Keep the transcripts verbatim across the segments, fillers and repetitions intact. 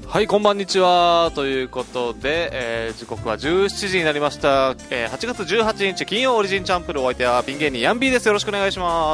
はい、こんばんにちは。ということで、えー、時刻はじゅうしちじになりました。えー、はちがつじゅうはちにち金曜オリジンチャンプル、お相手はピン芸人ヤンビーです。よろしくお願いします。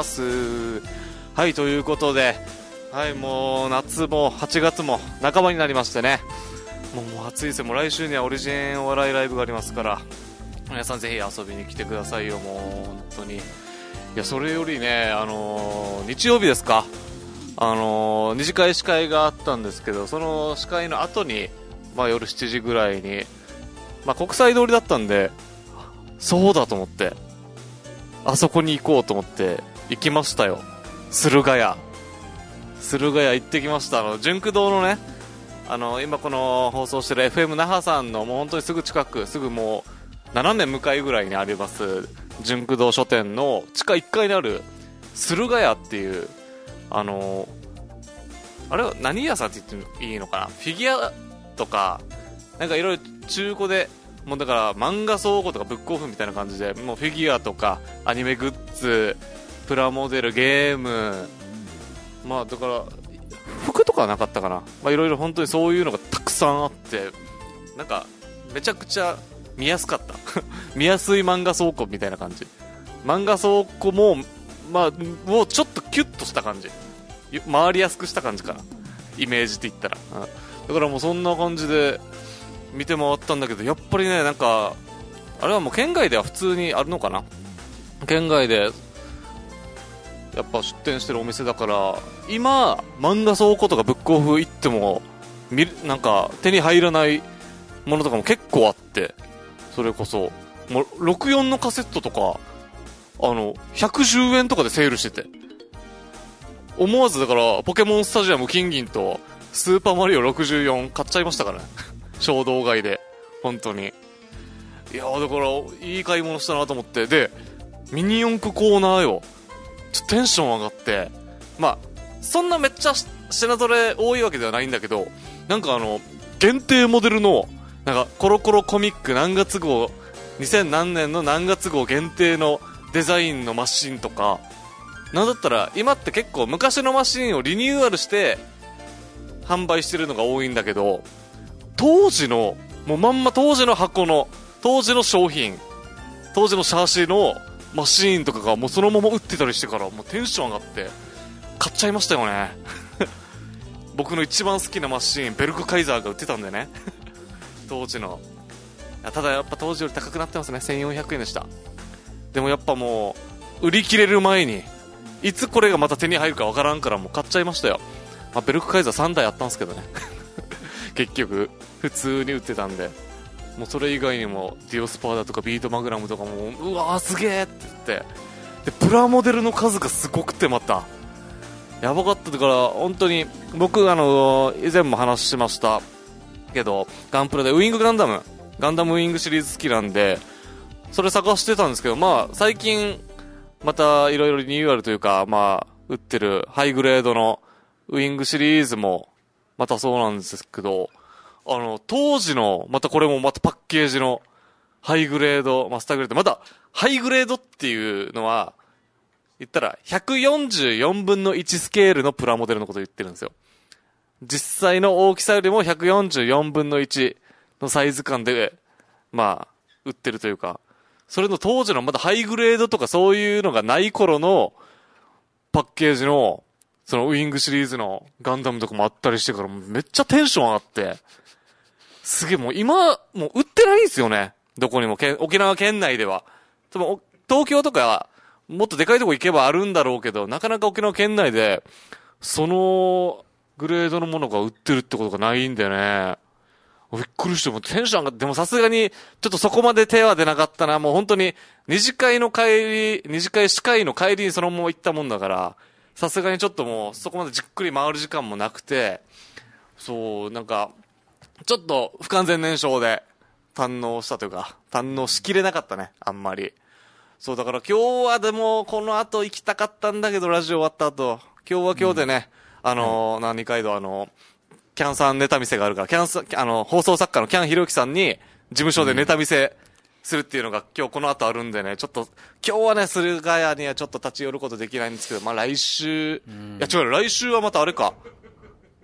はい、ということで、はい、もう夏もはちがつも半ばになりましてね、もうもう暑いですよ。もう来週にはオリジンお笑いライブがありますから、皆さんぜひ遊びに来てくださいよ。もう本当に。いや、それよりね、あのー、日曜日ですか、あのー、二次会司会があったんですけど、その司会の後に、まあ、夜しちじぐらいに、まあ、国際通りだったんで、そうだと思って、あそこに行こうと思って行きましたよ。駿河屋駿河屋行ってきました。あの純駆堂のね、あの今この放送してる エフエム 那覇さんのもう本当にすぐ近く、すぐもう斜め向かいぐらいにあります純駆堂書店の地下いっかいにある駿河屋っていう、あのー、あれは何屋さんって言っていいのかな、フィギュアとかなんかいろいろ中古で、もうだから漫画倉庫とかブックオフみたいな感じで、もうフィギュアとかアニメグッズ、プラモデル、ゲーム、まあだから服とかはなかったかな、まあいろいろ本当にそういうのがたくさんあって、なんかめちゃくちゃ見やすかった見やすい漫画倉庫みたいな感じ。漫画倉庫もまあ、もうちょっとキュッとした感じ、回りやすくした感じかな、イメージって言ったら、うん、だからもうそんな感じで見て回ったんだけど、やっぱりね、なんかあれはもう県外では普通にあるのかな、県外でやっぱ出店してるお店だから、今漫画倉庫とかブックオフ行っても見なんか手に入らないものとかも結構あって、それこそもうろくじゅうよんのカセットとかあのひゃくじゅうえんとかでセールしてて、思わずだからポケモンスタジアム金銀とスーパーマリオろくじゅうよん買っちゃいましたからね衝動買いで、本当に。いやーだからいい買い物したなと思って、でミニ四駆コーナーよ、ちょっとテンション上がって、まあそんなめっちゃ品揃え多いわけではないんだけど、なんかあの限定モデルのなんかコロコロコミック何月号、にせん何年の何月号限定のデザインのマシンとか、なんだったら今って結構昔のマシンをリニューアルして販売してるのが多いんだけど、当時のもうまんま当時の箱の当時の商品、当時のシャーシのマシーンとかがもうそのまま売ってたりしてから、もうテンション上がって買っちゃいましたよね僕の一番好きなマシーン、ベルクカイザーが売ってたんでね当時の。ただやっぱ当時より高くなってますね。せんよんひゃくえんでした。でもやっぱもう売り切れる前にいつこれがまた手に入るかわからんから、もう買っちゃいましたよ。まあ、ベルクカイザーさんだいあったんですけどね結局普通に売ってたんで、もうそれ以外にもディオスパーだとかビートマグナムとかもうわーすげーって言って、でプラモデルの数がすごくてまたやばかった。だから本当に僕あの以前も話しましたけど、ガンプラでウイングガンダムガンダムウイングシリーズ好きなんで、それ探してたんですけど、まあ最近またいろいろリニューアルというか、まあ売ってるハイグレードのウイングシリーズもまたそうなんですけど、あの当時のまたこれもまたパッケージのハイグレードマスターグレード、またハイグレードっていうのは言ったらひゃくよんじゅうよんぶんのいちスケールのプラモデルのことを言ってるんですよ。実際の大きさよりもひゃくよんじゅうよんぶんのいちのサイズ感でまあ売ってるというか、それの当時のまだハイグレードとかそういうのがない頃のパッケージのそのウイングシリーズのガンダムとかもあったりしてから、めっちゃテンション上がって、すげえもう今もう売ってないんですよね、どこにも。沖縄県内では多分東京とかもっとでかいとこ行けばあるんだろうけど、なかなか沖縄県内でそのグレードのものが売ってるってことがないんでね、びっくりして、もテンション上がって。でもさすがにちょっとそこまで手は出なかったな。もう本当に二次会の帰り、二次会司会の帰りにそのまま行ったもんだから、さすがにちょっともうそこまでじっくり回る時間もなくて、そうなんかちょっと不完全燃焼で堪能したというか、堪能しきれなかったね、あんまり。そうだから今日はでもこの後行きたかったんだけど、ラジオ終わった後今日は今日でね、うん、あのー、何回度あのキャンさんネタ見せがあるから、キャンさあの放送作家のキャンひろゆきさんに事務所でネタ見せするっていうのが今日この後あるんでね、ちょっと今日はね駿河屋にはちょっと立ち寄ることできないんですけど、まあ来週、いや違う、来週はまたあれか、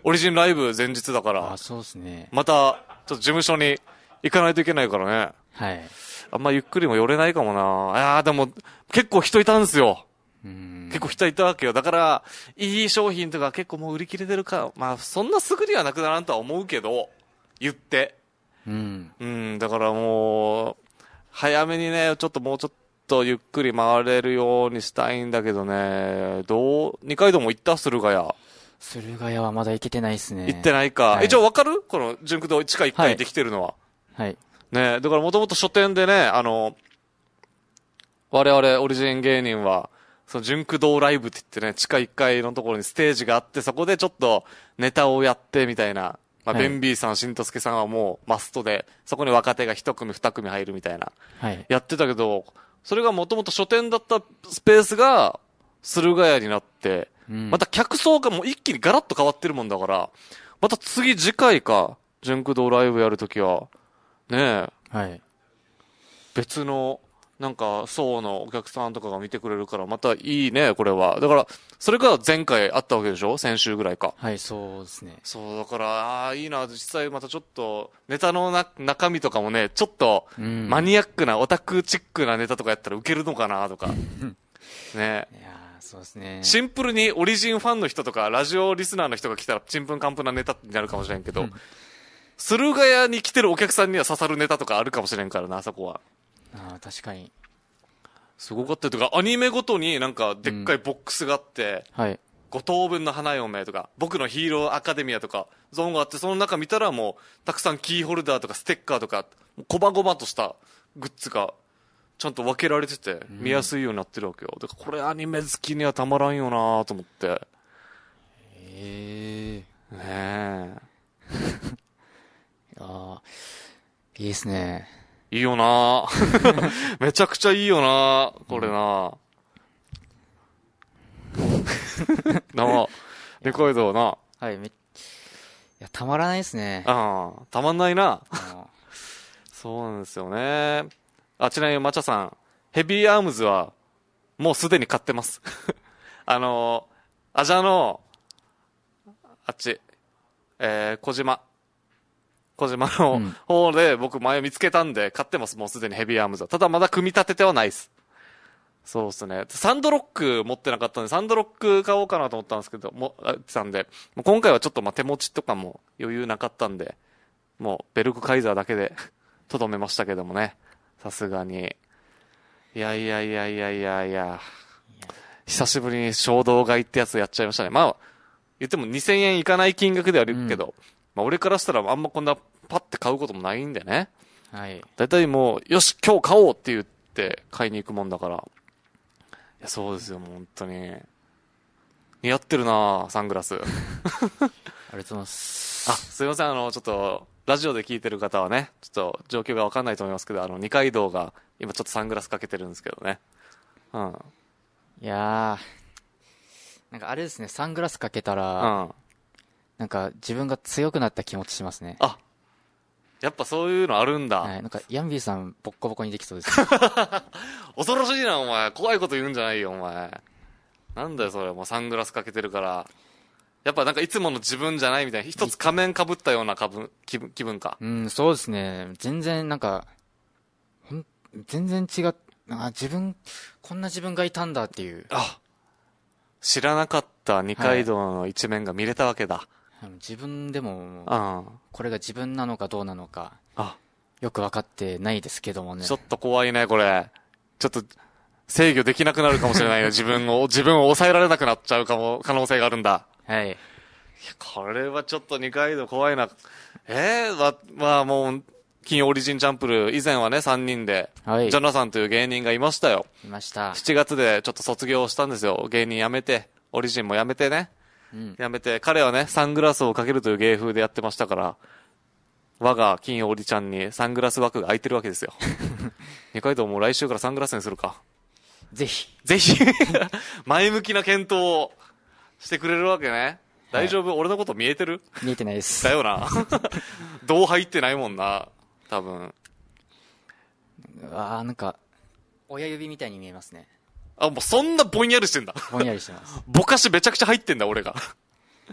オリジンライブ前日だから。 あ、そうですね。 また、ちょっと事務所に行かないといけないからね。 はい。 あんまゆっくりも寄れないかもな。いやーでも、結構人いたんですよ。 うん。 結構人いたわけよ。だから、いい商品とか結構もう売り切れてるか。まあ、そんなすぐにはなくならんとは思うけど、言って。 うん。 うん、だからもう、早めにね、ちょっともうちょっとゆっくり回れるようにしたいんだけどね、どう、二階堂も行った駿河屋。 駿河屋はまだ行けてないですね。 行ってないか。 はい、 え、じゃあわかるこの純駆堂地下いっかいできてるのは。 はい。はい、 ねだからもともと書店でね、あの、我々オリジン芸人は、その純駆堂ライブって言ってね、地下いっかいのところにステージがあって、そこでちょっとネタをやってみたいな。まあ、 はい、 ベンビーさん、しんとすけさんはもうマストで、そこに若手が一組二組入るみたいな。 はい。 やってたけど、それがもともと書店だったスペースが、駿河屋になって、うん、また客層がもう一気にガラッと変わってるもんだから、また次次回か、純駆堂ライブやるときは、ねえ、 はい。 別の、なんか、層のお客さんとかが見てくれるから、またいいね、これは。だから、それが前回あったわけでしょ先週ぐらいか。 はい、そうですね。 そう、だから、ああ、いいな、実際またちょっと、ネタのな中身とかもね、ちょっと、マニアックな、オタクチックなネタとかやったらウケるのかな、とか。ね。 いやそうですね。 シンプルにオリジンファンの人とか、ラジオリスナーの人が来たら、ちんぷんかんぷんなネタになるかもしれんけど、駿河屋に来てるお客さんには刺さるネタとかあるかもしれんからな、あそこは。 ああ、確かに。 すごかったとか、アニメごとになんかでっかいボックスがあって、 うん、はい。 ご等分の花嫁とか、僕のヒーローアカデミアとか、ゾーンがあって、その中見たらもう、たくさんキーホルダーとかステッカーとか、こまごまとしたグッズが、ちゃんと分けられてて、見やすいようになってるわけよ。だからこれアニメ好きにはたまらんよなと思って。へえ。 ねえ。 ああ、いいですね。 いいよなめちゃくちゃいいよなこれな、うん、なあ、二階堂な。 はい、め、いや、たまらないですね。 ああ、たまんないな。そうなんですよね。あ、ちなみにまちゃさん、ヘビーアームズは、もうすでに買ってます。あの、アジャの、あっち、えー、小島。小島の方で僕前見つけたんで買ってます。もうすでにヘビーアームズは。ただまだ組み立ててはないです。そうですね。サンドロック持ってなかったんで、サンドロック買おうかなと思ったんですけど、も、あってたんで、今回はちょっとまあ手持ちとかも余裕なかったんで、もうベルクカイザーだけでとどめましたけどもね。さすがに。いやいやいやいやいやいや。久しぶりに衝動買いってやつやっちゃいましたね。まあ、言ってもにせんえんいかない金額ではあるけど、うん、まあ俺からしたらあんまこんなパッて買うこともないんでね。 はい。 だいたいもう、よし、今日買おうって言って買いに行くもんだから。いや、そうですよ、もう本当に。似合ってるなサングラス。ありがとうございます。 あ、すいません、あの、ちょっと、ラジオで聞いてる方はね、ちょっと状況がわかんないと思いますけど、あの、二階堂が今ちょっとサングラスかけてるんですけどね。うん。 いやー、なんかあれですね、サングラスかけたら、うん。なんか自分が強くなった気持ちしますね。 あ、やっぱそういうのあるんだ。 はい、なんかヤンビーさんボッコボコにできそうです。 恐ろしいな、お前。怖いこと言うんじゃないよ、お前。なんだよ、それ。もうサングラスかけてるから。やっぱなんかいつもの自分じゃないみたいな、一つ仮面被ったような気分、気分、気分か。 うん、そうですね。全然なんか、ほん、全然違っ、あ、自分、こんな自分がいたんだっていう。 あ、知らなかった二階堂の一面が見れたわけだ。はい、 自分でも、これが自分なのかどうなのか、あ、よく分かってないですけどもね。 ちょっと怖いね、これ。ちょっと、制御できなくなるかもしれないよ。自分を、自分を抑えられなくなっちゃうかも、可能性があるんだ。 はい。いや、 これはちょっと二階堂怖いな。えー、ま、まあもう、金曜オリジンチャンプル、以前はね、さんにんで、はい、ジョナサンという芸人がいましたよ。 いました。 しちがつでちょっと卒業したんですよ。芸人辞めて、オリジンも辞めてね。うん、辞めて、彼はね、サングラスをかけるという芸風でやってましたから、我が金曜オリちゃんにサングラス枠が空いてるわけですよ。二階堂もう来週からサングラスにするか。 ぜひ。 ぜひ。前向きな検討をしてくれるわけね。大丈夫、はい、俺のこと見えてる？ 見えてないです。 だよな。どう入ってないもんな。多分。 ああ、なんか、親指みたいに見えますね。 あ、もうそんなぼんやりしてんだ。 ぼんやりしてます。 ぼかしめちゃくちゃ入ってんだ、俺が。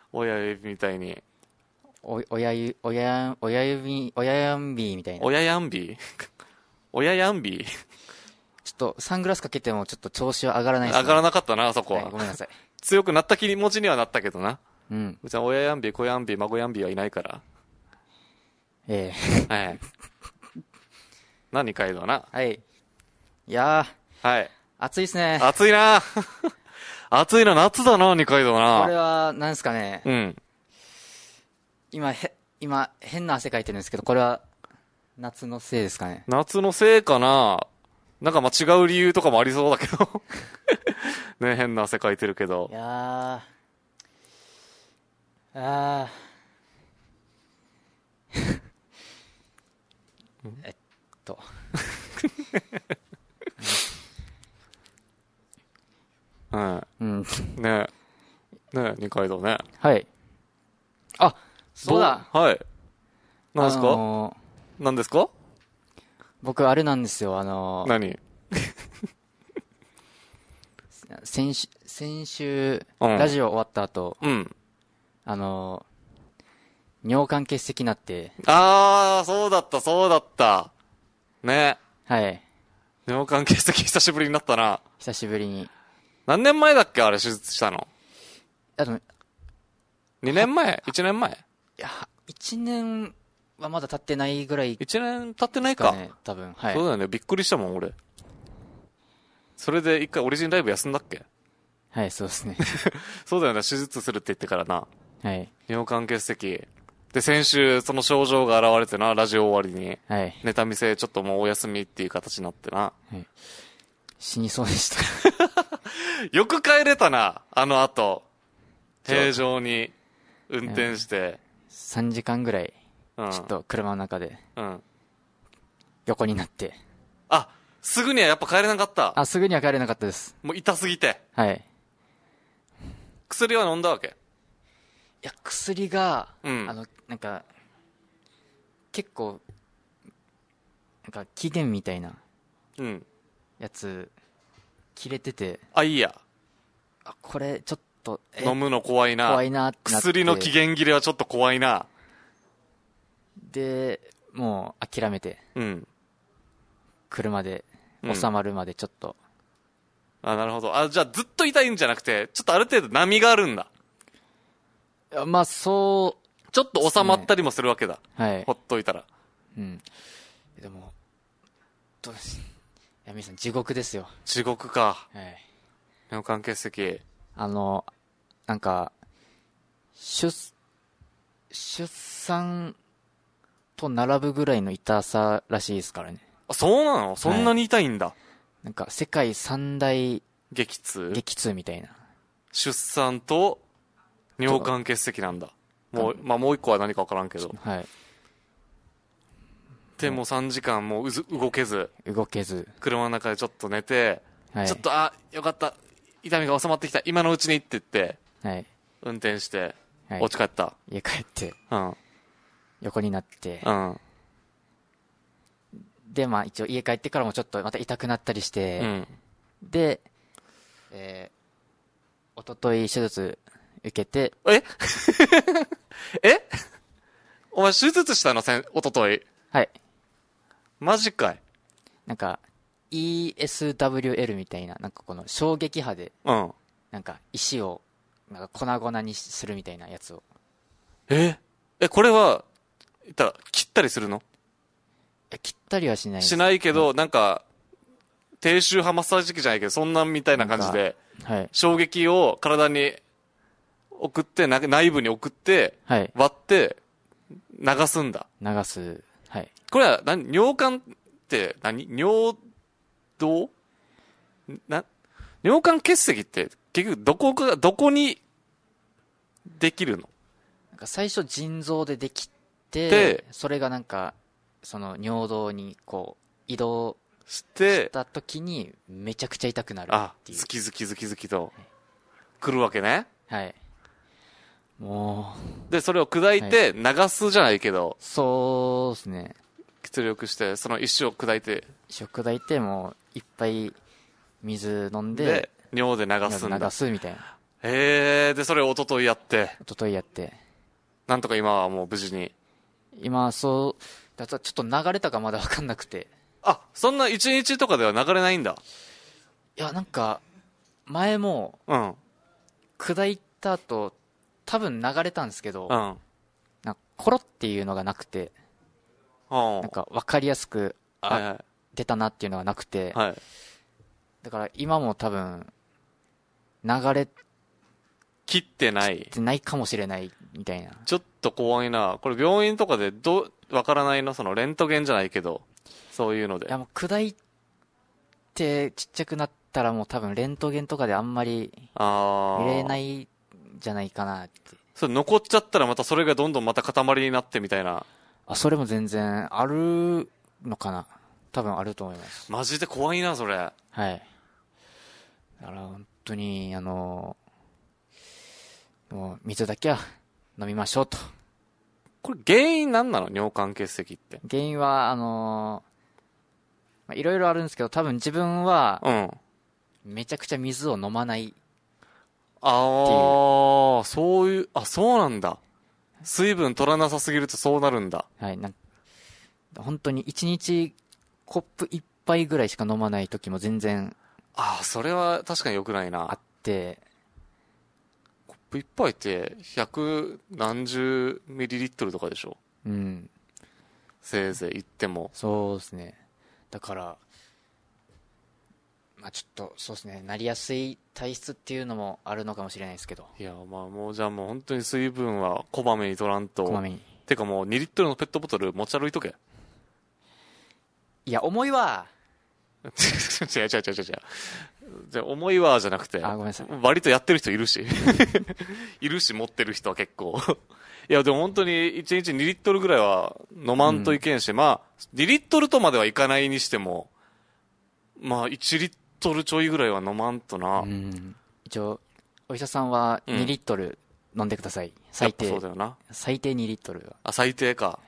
親指みたいに。 お、親ゆ、親、親指、親やんびーみたいな。 親やんび親やんびちょっとサングラスかけてもちょっと調子は上がらないですね。 上がらなかったな、あそこは。 はい、ごめんなさい。 強くなった気持ちにはなったけどな。 うん。 うちは親やんび、子やんび、孫やんびはいないから。 ええはい。な、二階堂な。 えはい。いやー。 はい。 暑いっすね。 暑いな暑いな、夏だな、二階堂な。 これは、なんですかね。 うん。 今、へ、今、変な汗かいてるんですけど、これは、夏のせいですかね。 夏のせいかな。なんかまあ違う理由とかもありそうだけど。ね、変な汗かいてるけどい。やー。あー。えっと。 うん。 うん。 ねね二階堂ね。 はい。あ、そうだ。 はい。何ですか、 あのー、何ですか僕、あれなんですよ、あのー、 何先週、先週、 うんラジオ終わった後、 うん。 あのー、尿管結石になって、 あー、そうだった、そうだった。ね。 はい。 尿管結石久しぶりになったな。 久しぶりに。 何年前だっけあれ手術したの。 あの、 にねんまえ ?いち 年前いや、一年はまだ経ってないぐらいで ?いち 年経ってないか。 すかね、多分。はい。 そうだよね。びっくりしたもん、俺。それで一回オリジンライブ休んだっけはい、そうですね。 そうだよね。手術するって言ってからな。 はい。 尿管結石。で、先週、その症状が現れてな、ラジオ終わりに。 はい。 ネタ見せ、ちょっともうお休みっていう形になってな。 はい。死にそうでした。 よく帰れたな、あの後。平常に運転して。 さんじかんぐらい、 うん。 ちょっと車の中でうん。 横になって。 あ、すぐにはやっぱ帰れなかった。 あ、すぐには帰れなかったです。 もう痛すぎて。 はい。 薬は飲んだわけ。 いや、薬が、 うんあの、なんか、結構、なんか期限みたいなうん。 やつ、切れてて、 あ、いいや。 あ、これちょっと、え飲むの怖いな。 怖いなってなって。 薬の期限切れはちょっと怖いな。 で、もう諦めて、 うん。 車でうん収まるまでちょっと、 あ、なるほど。あ、じゃあずっと痛いんじゃなくて、ちょっとある程度波があるんだ。 いやまあ、そちょっと収まったりもするわけだ。 う、はいほ。っといたら。 うん。でも、どうし、いや、皆さん地獄ですよ。 地獄か。 はい。 尿管結石。 あの、なんか、出、出産と並ぶぐらいの痛さらしいですからね。 あ、そうなのそんなに痛いんだ。 なんか、世界三大激痛激痛みたいな。 出産と尿管結石なんだ。もう、まあもう一個は何かわからんけど。 はい。 で、もうさんじかんもううず動けず、 動けず。 車の中でちょっと寝て、 はい。 ちょっと、あ、よかった。痛みが収まってきた。今のうちにって言って、 はい。 運転して、 はい。 お家帰った。 家帰って、 うん。 横になって。 うん。 で、まあ一応家帰ってからもちょっとまた痛くなったりしうて、 ん。 で、えー、おととい手術受けて、 ええお前手術したのせん、おととい。 はい。 マジかい。 なんか、イーエスダブリューエル みたいな、なんかこの衝撃波で、 うん。 なんか石を、なんか粉々にするみたいなやつを。 ええ、これは、言ったら、切ったりするのいや切ったりはしないですしないけど、なんか、低周波マッサージ機じゃないけど、そんなんみたいな感じで、 はい。 衝撃を体に送って、な内部に送って、 はい。 割って、流すんだ。 流す。はい。 これは何、尿管って何、尿道な、尿管結石って結局どこか、どこにできるの？ なんか最初腎臓でできてで、 それがなんか、その尿道にこう、移動し、 してた時にめちゃくちゃ痛くなるあっ、ていうズ。キズキズキズキと、来るわけね。 はい。もう、 で、それを砕いて流すじゃないけど、 そうですね。 出力して、その石を砕いて、 食砕いてもういっぱい水飲んで、 で、尿で流すんだ。 流すみたいな。 へえ、で、それを一昨日やって、 一昨日やって。 なんとか今はもう無事に。 今、そう、だとちょっと流れたかまだわかんなくて。 あ、そんな一日とかでは流れないんだ。 いや、なんか、前も、 うん。 砕いた後、多分流れたんですけど、 うん。 なんかコロっていうのがなくて、 うん。 なんか分かりやすく、あ、 はいはい。 出たなっていうのがなくて、 はい。 だから今も多分、流れ切ってない。 てないかもしれないみたいな。 ちょっと怖いな。これ病院とかでどう、わからないのそのレントゲンじゃないけど、そういうので。 いやもう砕いてちっちゃくなったらもう多分レントゲンとかであんまりああ。 見れないんじゃないかなって。 それ残っちゃったらまたそれがどんどんまた塊になってみたいな。 あ、それも全然あるのかな。多分あると思います。 マジで怖いな、それ。 はい。だから本当に、あの、もう水だけは飲みましょうと。 これ原因なんなの尿管結石って。 原因は、あのまあ、いろいろあるんですけど、多分自分は、 うん。 めちゃくちゃ水を飲まない。 ああ、そういう、あ、そうなんだ。水分取らなさすぎるとそうなるんだ。 はい、なん本当に一日コップ一杯ぐらいしか飲まない時も全然ああ、それは確かに良くないな。 あって、 コップ一杯って百何十ミリリットルとかでしょ。 うん。 せいぜい言っても。 そうですね。だから、まあちょっと、そうですね、なりやすい体質っていうのもあるのかもしれないですけど。 いや、まあもうじゃあもう本当に水分はこまめに取らんと。 こまめに。 てかもうにリットルのペットボトル持ち歩いとけ。 いや、重いわ。 違う違う違う違う違う。じゃあ重いわじゃなくて。 あ、ごめんなさい。 割とやってる人いるし。いるし持ってる人は結構。いやでも本当にいちにちにリットルぐらいは飲まんといけんし、うん、まあにリットルとまではいかないにしても、まあいちリットルちょいぐらいは飲まんとな。 うん。一応、お医者さんはにリットル飲んでください。うん、最低。 そうだよな。 最低にリットルは。 あ、最低か。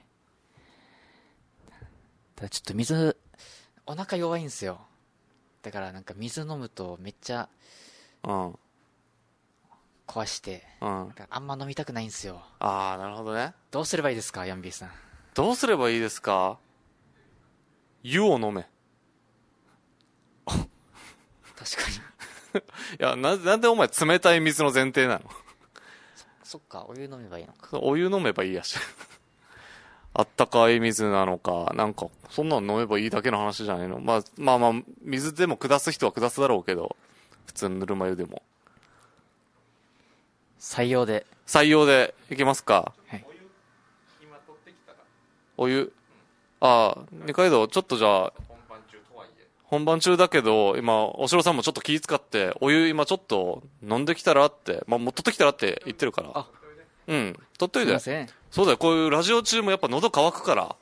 ただちょっと水、お腹弱いんですよ。だからなんか水飲むとめっちゃ、 うん。 壊して、 うん。 あんま飲みたくないんですよ。 ああ、なるほどね。 どうすればいいですか、ヤンビーさん。 どうすればいいですか？湯を飲め。 確かに。いや、な、なんでお前冷たい水の前提なの？ そ、そっか、お湯飲めばいいのか。 お湯飲めばいいやし。あったかい水なのか、なんか、そんなの飲めばいいだけの話じゃないの？まあ、まあまあ、水でも下す人は下すだろうけど、普通のぬるま湯でも。 採用で。 採用でいきますか。 はい。 お湯。ああ、二階堂、ちょっとじゃあ、本番中とはいえ。本番中だけど、今、お城さんもちょっと気遣って、お湯今ちょっと飲んできたらって、まあ、もう取ってきたらって言ってるから。 あ、 うん、取っといて。 すいません。 そうだよ、こういうラジオ中もやっぱ喉乾くから、はい、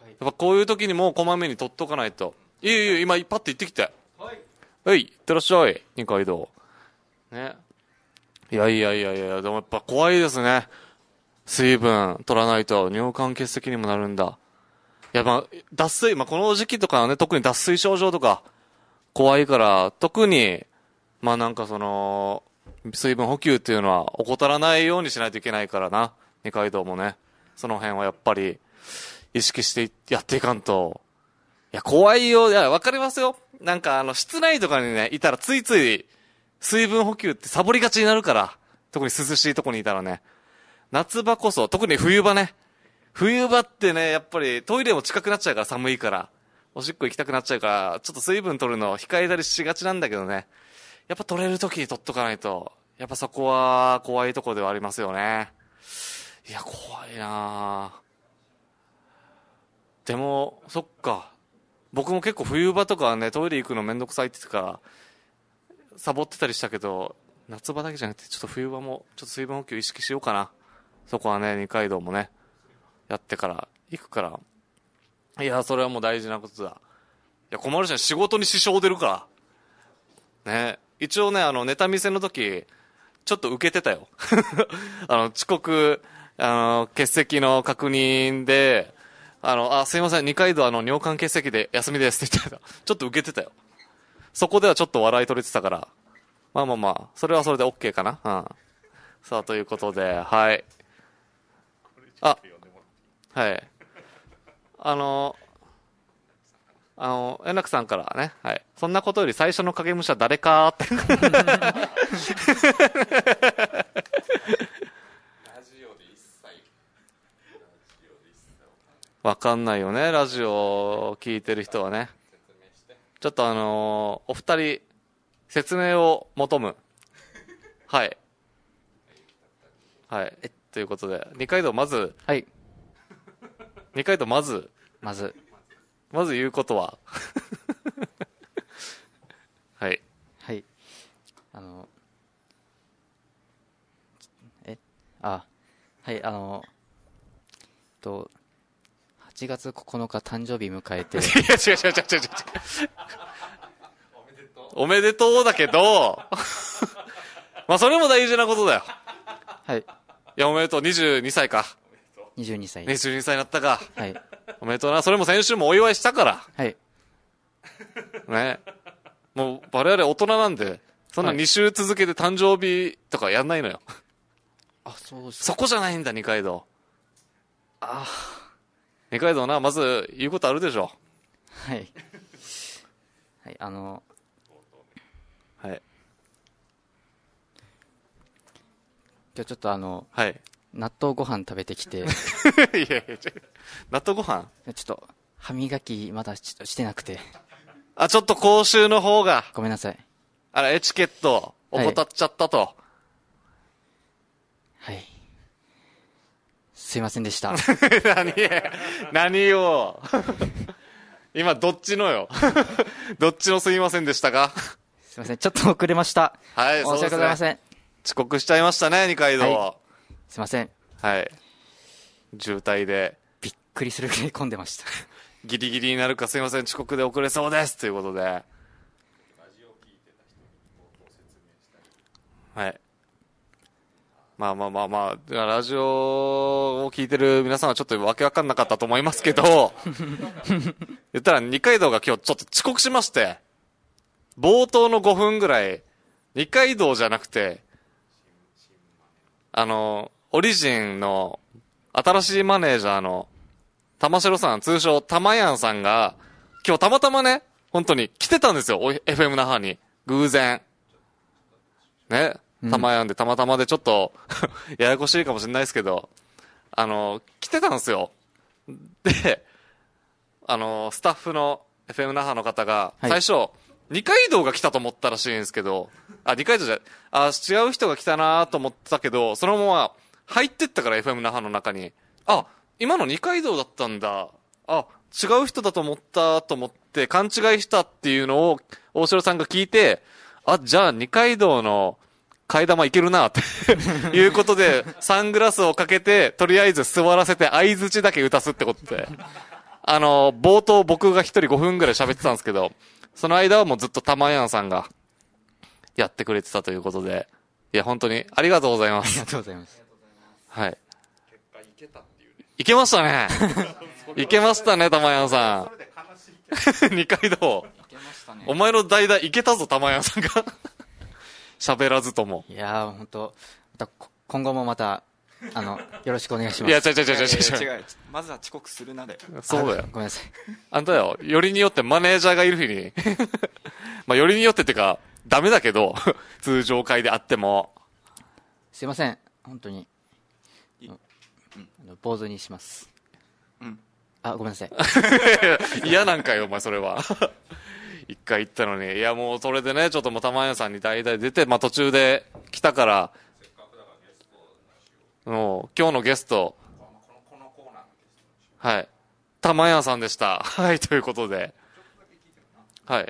やっぱこういう時にもこまめに取っとかないと。いいよいいよ、今パッて行ってきて。はい。はい、いってらっしゃい、二階堂。ね。いやいやいやいや、でもやっぱ怖いですね。水分取らないと尿管結石にもなるんだ。いや、まあ、脱水、まあ、この時期とかはね、特に脱水症状とか、怖いから、特に、まあなんかその、水分補給っていうのは怠らないようにしないといけないからな。二階堂もね。その辺はやっぱり、意識してやっていかんと。いや、怖いよ。いや、わかりますよ。なんかあの、室内とかにね、いたらついつい、水分補給ってサボりがちになるから。特に涼しいとこにいたらね。夏場こそ、特に冬場ね。冬場ってね、やっぱりトイレも近くなっちゃうから寒いから。おしっこ行きたくなっちゃうから、ちょっと水分取るのを控えたりしがちなんだけどね。やっぱ取れる時に取っとかないと、やっぱそこは怖いところではありますよね。いや、怖いなでも、そっか。僕も結構冬場とかはね、トイレ行くのめんどくさいって言ってから、サボってたりしたけど、夏場だけじゃなくて、ちょっと冬場も、ちょっと水分補給意識しようかな。そこはね、二階堂もね、やってから、行くから。いや、それはもう大事なことだ。いや、困るじゃん。仕事に支障出るから。ね。一応ね、あの、ネタ見せの時、ちょっと受けてたよ。あの、遅刻、あの、欠席の確認で、あの、あ、すいません、二階堂あの、尿管結石で休みですって言ってた。ちょっと受けてたよ。そこではちょっと笑い取れてたから。 まあまあまあ、それはそれで OK かな。うん。さあ、ということで、はい。あ、はい。あの、あの、円楽さんからね、はい。そんなことより最初の影武者誰かって。わかんないよね、ラジオを聞いてる人はね。ちょっとあのー、お二人、説明を求む。はい。はい。ということで、二階堂まず、 はい。 二階堂まず、 まず、 まず言うことは。はい。 はい。あの、え、あ、はい、あの、と、はちがつここのか誕生日迎えて。 いや、違う違う違う違う違う。おめでとうだけど、まあそれも大事なことだよ。 はい。 いや、おめでとう。にじゅうにさいか。 にじゅうにさい。 にじゅうにさいになったか。 はい。 おめでとうな。それも先週もお祝いしたから。 はい。 ね。もう我々大人なんで、そんなに週続けて誕生日とかやんないのよ。 あ、そうです。 そこじゃないんだ、二階堂。 あ二階堂な、まず言うことあるでしょ。 はい。はい、あの、 はい。 今日ちょっとあの、 はい。 納豆ご飯食べてきて。いやいやいや、納豆ご飯ちょっと、歯磨きまだちょっとしてなくて。 あ、ちょっと講習の方が、 ごめんなさい。 あら、エチケット、怠っちゃったと。 はい。すいませんでした。 何何を今、どっちのよ。どっちのすいませんでしたか。 すいません、ちょっと遅れました。 はい、 申し訳ございません。 遅刻しちゃいましたね、二階堂。 はい、すいません。 はい。渋滞で。 びっくりするぐらい混んでました。 ギリギリになるかすいません、遅刻で遅れそうです。ということで。はい。まあまあまあまあ、ラジオを聞いてる皆さんはちょっとわけわかんなかったと思いますけど、言ったら二階堂が今日ちょっと遅刻しまして、冒頭のごふんぐらい、二階堂じゃなくて、あの、オリジンの新しいマネージャーの玉城さん、通称玉やんさんが、今日たまたまね、本当に来てたんですよ、エフエム 那覇に。偶然。ね。玉やんでたまたまでちょっと、ややこしいかもしれないですけど、あの、来てたんですよ。で、あの、スタッフの エフエム 那覇の方が、最初、はい、二階堂が来たと思ったらしいんですけど、あ、二階堂じゃ、あ、違う人が来たなと思ってたけど、そのまま入ってったから エフエム 那覇の中に、あ、今の二階堂だったんだ。あ、違う人だと思ったと思って勘違いしたっていうのを大城さんが聞いて、あ、じゃあ二階堂の替え玉いけるなっていうことで、サングラスをかけて、とりあえず座らせて相槌だけ打たすってことで、あの、冒頭僕が一人ごふんぐらい喋ってたんですけど、その間はもうずっと玉やんさんがやってくれてたということで、いや本当にありがとうございます。 ありがとうございます。 はい。結果いけたっていうね。いけましたね。いけましたね、玉やんさん。二階堂。いけましたね。お前の代打いけたぞ、玉やんさんが。喋らずとも。 いやー、本当また今後もまた、あの、よろしくお願いします。 いや、違う違う違う違う。 違う。まずは遅刻するなで。 そうだよ。 ごめんなさい。 あんたよ、よりによってマネージャーがいる日に、まあ、よりによってってか、ダメだけど、通常会であっても。 すいません、本当に。うん、坊主にします。 うん。 あ、ごめんなさい。 嫌なんかよ、お前、それは。一回言ったのに。いや、もうそれでね、ちょっともう玉屋さんに代々出て、まあ、途中で来たから、もう、今日のゲスト、はい。玉屋さんでした。はい、ということで。はい。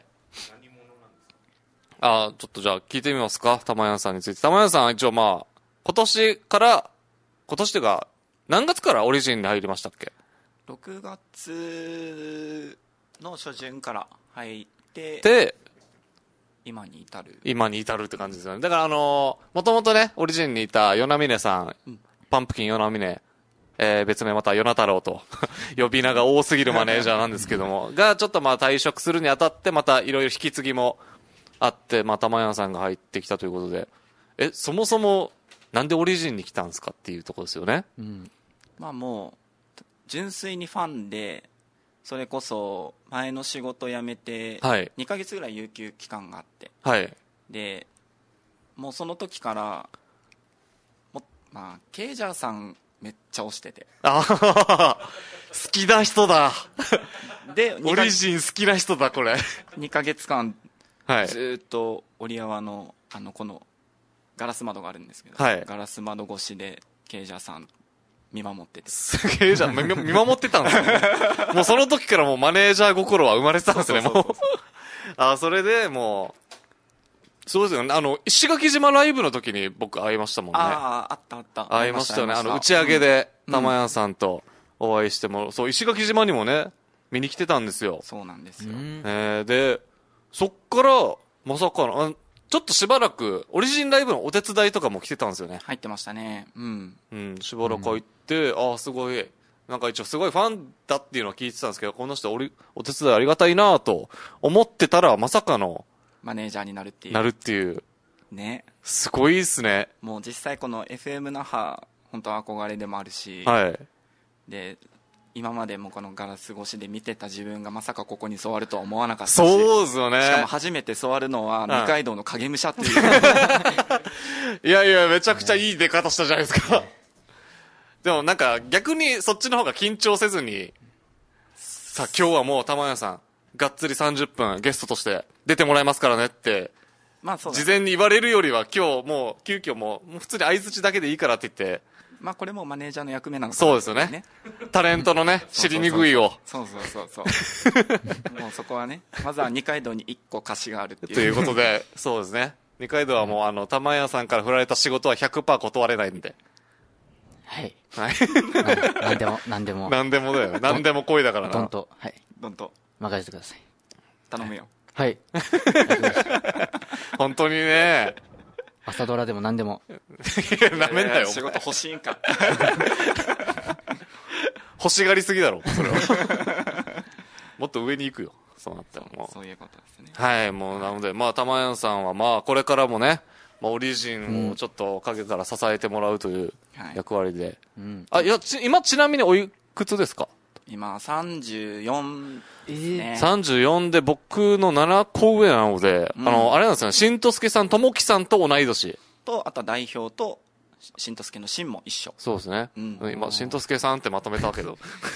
あ、ちょっとじゃあ聞いてみますか、玉屋さんについて。玉屋さんは一応まあ、今年から、今年というか、何月からオリジンに入りましたっけ？ ろくがつの初旬から入って、 で、 今に至る。 今に至るって感じですよね。だからあのー、もともとね、オリジンにいた与那峰さん、うん、パンプキン与那峰、えー、別名また与那太郎と、呼び名が多すぎるマネージャーなんですけども、がちょっとまあ退職するにあたって、またいろいろ引き継ぎもあって、まあ、玉屋さんが入ってきたということで、え、そもそも、なんでオリジンに来たんですかっていうところですよね。 うん。 まあもう純粋にファンで、それこそ前の仕事辞めてはいにかげつぐらい有給期間があって、 はい。 でもうその時からも、まあ、ケイジャーさんめっちゃ推してて、 あははは好きな人だ。 でオリジン好きな人だ、これ。 にかげつかんはい。 ずーっと折山のあのこのガラス窓があるんですけど、 はいガラス窓越しでケイジャーさん見守ってて、 すげえじゃん。み見守ってたんですよね。もうその時からもうマネージャー心は生まれてたんですね、 そうそうもう。あ、それでもう、そうですよね。あの、石垣島ライブの時に僕会いましたもんね。 あああったあった会いましたよね。あの、打ち会い上げで、 うん玉屋さんとお会いしても、そう、石垣島にもね、見に来てたんですよ。 そうなんですよ、 うん。 えー、で、そっから、まさかの、あちょっとしばらく、オリジンライブのお手伝いとかも来てたんですよね。 入ってましたね。うんうん、しばらく行って、ああ、すごい、なんか一応すごいファンだっていうのは聞いてたんですけど、この人おりお手伝いありがたいなと思ってたら、まさかの、 マネージャーになるっていうなるっていう、 ね。 すごいっすね。 もう実際この エフエム 那覇本当憧れでもあるし、 はい。 で今までもこのガラス越しで見てた自分がまさかここに座るとは思わなかったし、 そうですよね。 しかも初めて座るのは二階堂の影武者っていう、 いやいや、めちゃくちゃいい出方したじゃないですか。でもなんか逆にそっちの方が緊張せずに、さあ今日はもう玉屋さん、がっつりさんじゅっぷんゲストとして出てもらいますからねって、 まあそうだ事前に言われるよりは今日もう急遽もうもう普通に相づちだけでいいからって言って、 まあこれもマネージャーの役目なのかなそうですよね。タレントのね、知りにくいを。 そうそうそうそうもうそこはね、まずは二階堂にいっこ貸しがあるっていうということで、そうですね。二階堂はもうあの、玉屋さんから振られた仕事は ひゃくパーセント 断れないんで。 はい。 はい。 ななんでも、なんでも、 何でもだよ。何でも恋だからな。 どんと、はい。 どんと任せてください。 頼むよ。 はい。 本当にね。 朝ドラでも何でも。 いや、なめんなよ。 仕事欲しいんか。 欲しがりすぎだろ、それは。もっと上に行くよ。そうなったらもう。 そういうことですね。 はい、もうなので、まあ、玉屋さんはまあ、これからもね、まあ、オリジンをちょっと陰から支えてもらうというはい役割で。 うん。 あ、いや、ち今ちなみにおいくつですか？ 今さんじゅうよんえですね。 さんじゅうよんで僕のななこ上なので、 うんあの、あれなんですよね、しんとすけさん、ともきさんと同い年。 と、あとは代表と、しんとすけのしんも一緒。 そうですね。 うん今、しんとすけさんってまとめたけど。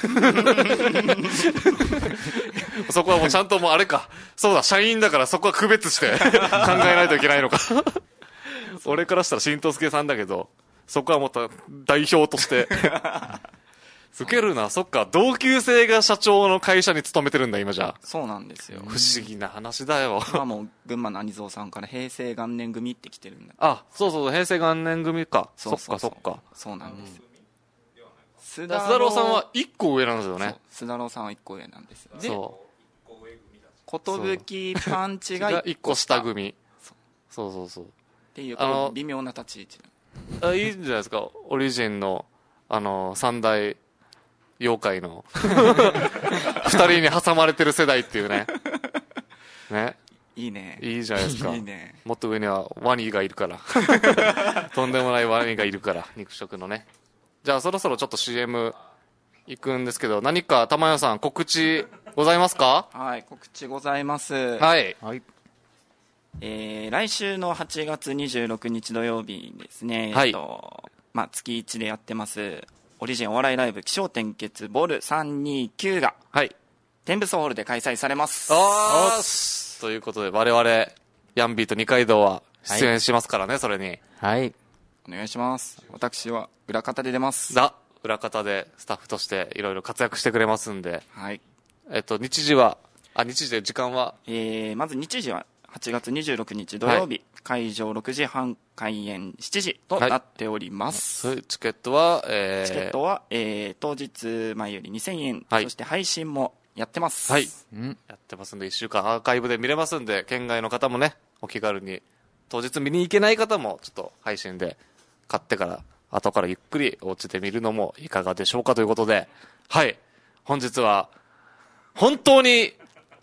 そこはもうちゃんともうあれか。そうだ、社員だからそこは区別して考えないといけないのか。俺からしたらしんとすけさんだけど、そこはもっと代表として。受けるな、そっか、同級生が社長の会社に勤めてるんだ、今じゃ。 そうなんですよ。 不思議な話だよ。 今もう群馬の兄蔵さんから平成元年組って来てるんだ。 あ、そうそう、平成元年組か。そっそうそうかそっか。 そうなんです。須須田郎さんはいっこ上なんですよね。 須田郎さんはいっこ上なんです。で、 そう。 寿パンチががいっ一個下っ組。そうそうそう。 ていうあのこう微妙な立ち位置。 あ、いいんじゃないですか。オリジンの、あの、三大妖怪の、二人に挟まれてる世代っていうね。ね。 いいね。 いいじゃないですか。 いいね。 もっと上にはワニがいるから。とんでもないワニがいるから、肉食のね。じゃあそろそろちょっと シーエム 行くんですけど、何か玉屋さん告知ございますか？ はい、告知ございます。 はい。 はい。 えー来週のはちがつにじゅうろくにち土曜日にですね、 はいえっとまあ、月いちでやってますオリジンお笑いライブ起承転結ボルさんにきゅうがはい。 天武荘ホールで開催されます。 あーということで、我々、ヤンビーと二階堂は出演しますからね、それに。 はい。 お願いします。私は裏方で出ます。 ザ、裏方でスタッフとしていろいろ活躍してくれますんで、 はい。 えっと、日時は、あ、日時で時間は、 えーまず日時ははちがつにじゅうろくにち土曜日、会場ろくじはん、開演しちじとなっております。 チケットは、えー、 チケットは、えー当日前よりにせんえん、 はいそして配信もやってます。 はい。 うん。 やってますんで、いっしゅうかんアーカイブで見れますんで、県外の方もね、お気軽に、当日見に行けない方も、ちょっと配信で買ってから、後からゆっくりお家で見るのもいかがでしょうかということで、はい。本日は、本当に、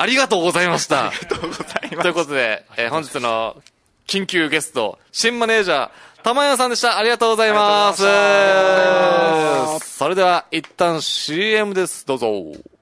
ありがとうございました。 ありがとうございます。 ということで、えー、本日の緊急ゲスト、新マネージャー、玉屋さんでした。ありがとうございます。それでは、一旦 シーエム です。どうぞ。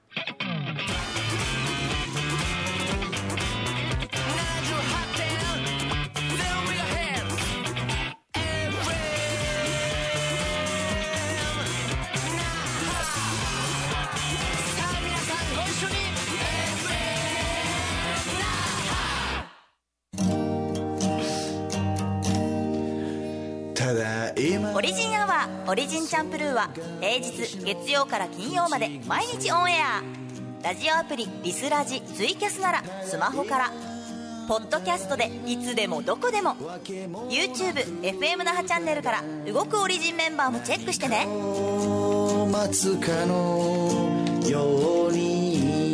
オリジンアワーオリジンチャンプルーは平日月曜から金曜まで毎日オンエア。ラジオアプリリスラジツイキャスならスマホから、ポッドキャストでいつでもどこでも YouTube、エフエム 那覇チャンネルから動くオリジンメンバーもチェックしてね。 待つかのように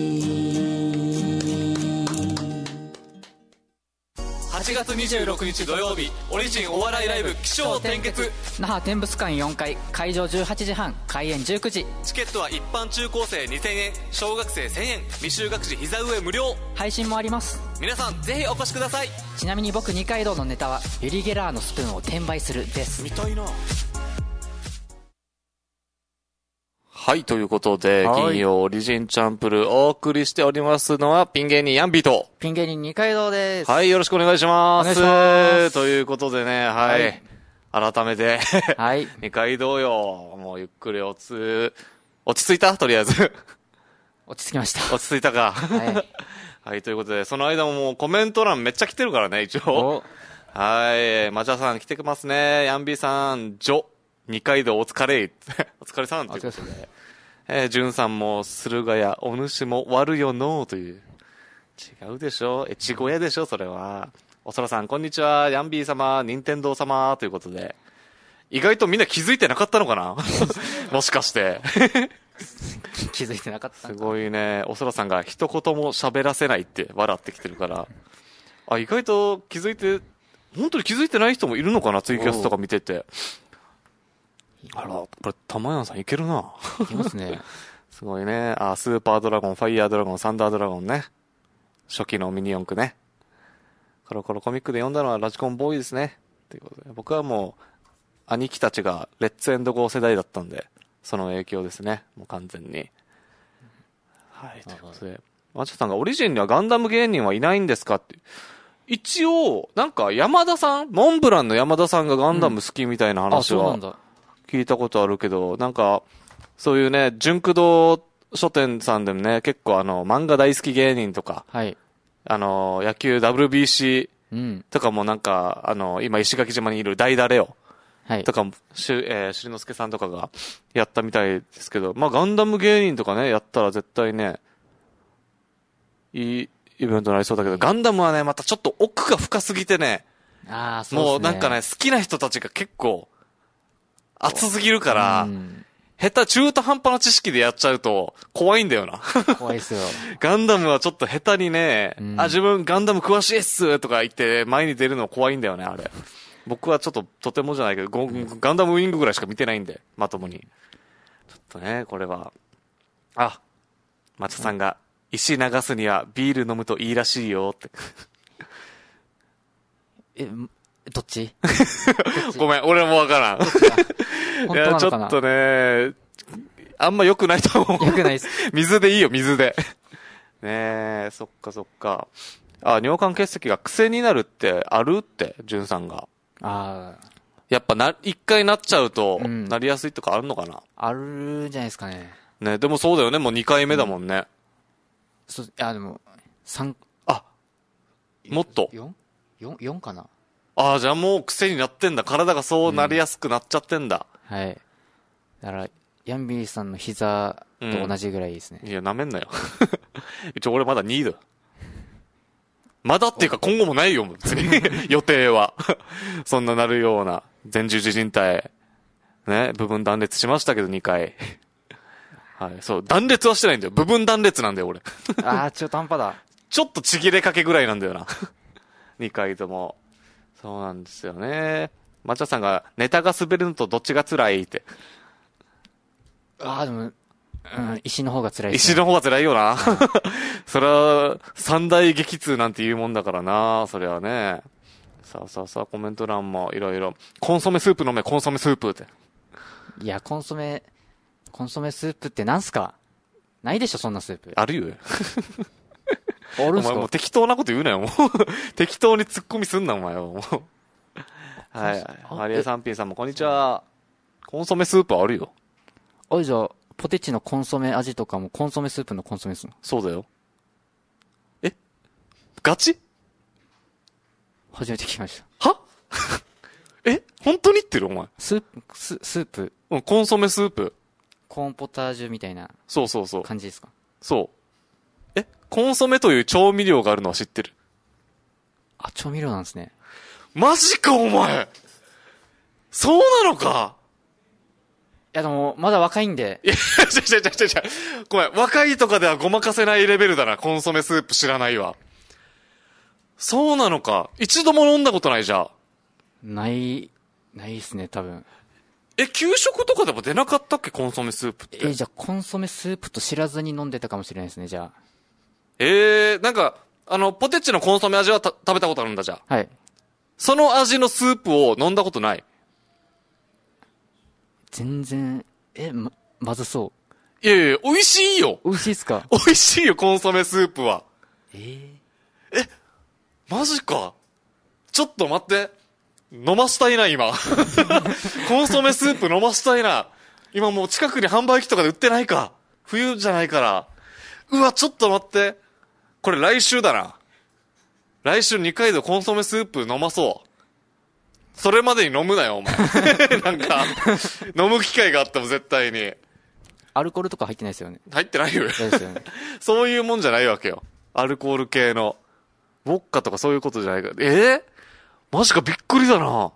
はちがつにじゅうろくにち土曜日、オリジンお笑いライブ起承転結。 那覇天物館よんかい、会場じゅうはちじはん、開演じゅうくじ。 チケットは一般中高生にせんえん、小学生せんえん、未就学児膝上無料。 配信もあります。 皆さんぜひお越しください。 ちなみに僕二階堂のネタはユリ・ゲラーのスプーンを転売するです見たいな。はい、ということで、金曜オリジンチャンプルお送りしておりますのは、ピン芸人ヤンビーと、 ピン芸人二階堂です。 はい、よろしくお願いします。 お願いします。 ということでね、はい。はい、改めて、 はい。 二階堂よ、もうゆっくりおつ、落ち着いたとりあえず。 落ち着きました。 落ち着いたか。はい。はい、ということで、その間ももうコメント欄めっちゃ来てるからね、一応。はい、マチャさん来てますね。ヤンビーさん、ジョ、二階堂お疲れ。お疲れさんということで。えー、ジュンさんも、駿河屋、お主も悪よのーという。違うでしょ、越後屋でしょそれは。おそらさん、こんにちは。ヤンビー様、任天堂様ということで。意外とみんな気づいてなかったのかなもしかして。 気づいてなかったすごいね。おそらさんが一言も喋らせないって笑ってきてるから。あ、意外と気づいて、本当に気づいてない人もいるのかなツイキャスとか見てて。あら、これ、玉山さんいけるな。 いけますね。 すごいね。あ、スーパードラゴン、ファイヤードラゴン、サンダードラゴンね。初期のミニ四駆ね。コロコロコミックで読んだのはラジコンボーイですね。ということで、僕はもう、兄貴たちがレッツエンドゴー世代だったんで、その影響ですね。もう完全に。はい、ということで。マチャさんがオリジンにはガンダム芸人はいないんですかって。一応、なんか山田さん、モンブランの山田さんがガンダム好きみたいな話は、うん、あ、そうなんだ。聞いたことあるけど、なんか、そういうね、純駆動書店さんでもね、結構あの、漫画大好き芸人とか、 はい。 あの、野球 ダブリュービーシー とかもなんか、うん、あの、今石垣島にいるダイダレオ、はい。とかも、しゅ、えー、しりのすけさんとかがやったみたいですけど、まあ、ガンダム芸人とかね、やったら絶対ね、いいイベントになりそうだけど、ガンダムはね、またちょっと奥が深すぎてね、 ああ、そうですね。 もうなんかね、好きな人たちが結構、熱すぎるから、うん、下手、中途半端な知識でやっちゃうと、怖いんだよな。 怖いっすよ。 ガンダムはちょっと下手にね、うん、あ、自分ガンダム詳しいっすとか言って前に出るの怖いんだよね、あれ。僕はちょっととてもじゃないけど、ガンダムウィングぐらいしか見てないんで、まともに。ちょっとね、これは。あ、マチャさんが、石流すにはビール飲むといいらしいよって。 え、どっちごめん、俺もわからん。いや、ちょっとね、あんま良くないと思う。 良くないです。 水でいいよ、水で。ねえ、そっかそっか。あ、尿管結石が癖になるってあるって、じゅんさんが。ああ。やっぱな、一回なっちゃうと、うん、なりやすいとかあるのかな。 あるじゃないですかね。 ね、でもそうだよね、もうにかいめだもんね。うん、 そう、いや、でも、三、 あ、もっと。 よん ?よん、よんかな。 ああ、じゃあもう癖になってんだ。体がそうなりやすくなっちゃってんだ。 うん、はい。だから、ヤンビーさんの膝と同じぐらいですね。 うん、いや、舐めんなよ。一応俺まだにいだ。まだっていうか今後もないよ、別に。予定は。そんななるような、前十字靭帯、ね、部分断裂しましたけどにかい。はい、そう、断裂はしてないんだよ。部分断裂なんだよ、俺。 ああ、中途半端だ。 ちょっとちぎれかけぐらいなんだよな。にかいとも。そうなんですよね。マチャさんが、ネタが滑るのとどっちが辛いって。 ああ、でも、 うん、石の方が辛いですね。 石の方が辛いよな。それは、三大激痛なんて言うもんだからな、それはね。さあさあさあ、コメント欄もいろいろ。コンソメスープ飲め、コンソメスープって。 いや、コンソメ、コンソメスープってなんすか？ないでしょ、そんなスープ。 あるよ。 あるんすか？ お前もう適当なこと言うなよ、もう。適当に突っ込みすんな、お前は。もうはい。マリアさんぴんさんもこんにちは。コンソメスープあるよ。 あ、じゃあ、ポテチのコンソメ味とかもコンソメスープのコンソメすんの？ そうだよ。えガチ？ 初めて聞きました。 はえ本当に言ってるお前。 スープ、ス、スープ。 うん、コンソメスープ。 コーンポタージュみたいなそうそうそう。 感じですか？ そう。えコンソメという調味料があるのは知ってる？ あ、調味料なんですね。 マジかお前そうなのかいやでも、まだ若いんで。 いや、ちゃちゃちゃちゃちゃ。ごめん、若いとかではごまかせないレベルだな、コンソメスープ知らないわ。そうなのか。一度も飲んだことないじゃん。 ない、ないっすね、多分。 え、給食とかでも出なかったっけ、コンソメスープって。 え、じゃあコンソメスープと知らずに飲んでたかもしれないですね、じゃあ。 えー、なんか、あの、ポテチのコンソメ味はた食べたことあるんだ、じゃあ。 はい。 その味のスープを飲んだことない。 全然、え、ま、まずそいやいや、美味しいよ。 う。美味しいっすか？ 美味しいよ、コンソメスープは。 ええ、マジか。ちょっと待って。飲ましたいな、今。コンソメスープ飲ましたいな。今もう近くに販売機とかで売ってないか。冬じゃないから。うわ、ちょっと待って。これ来週だな。来週二階堂コンソメスープ飲まそう。それまでに飲むなよ、お前。なんか、飲む機会があっても絶対に。 アルコールとか入ってないですよね。 入ってないよ。 そうですよね。 そういうもんじゃないわけよ。アルコール系の。ウォッカとかそういうことじゃないから。えー、マジかびっくりだな。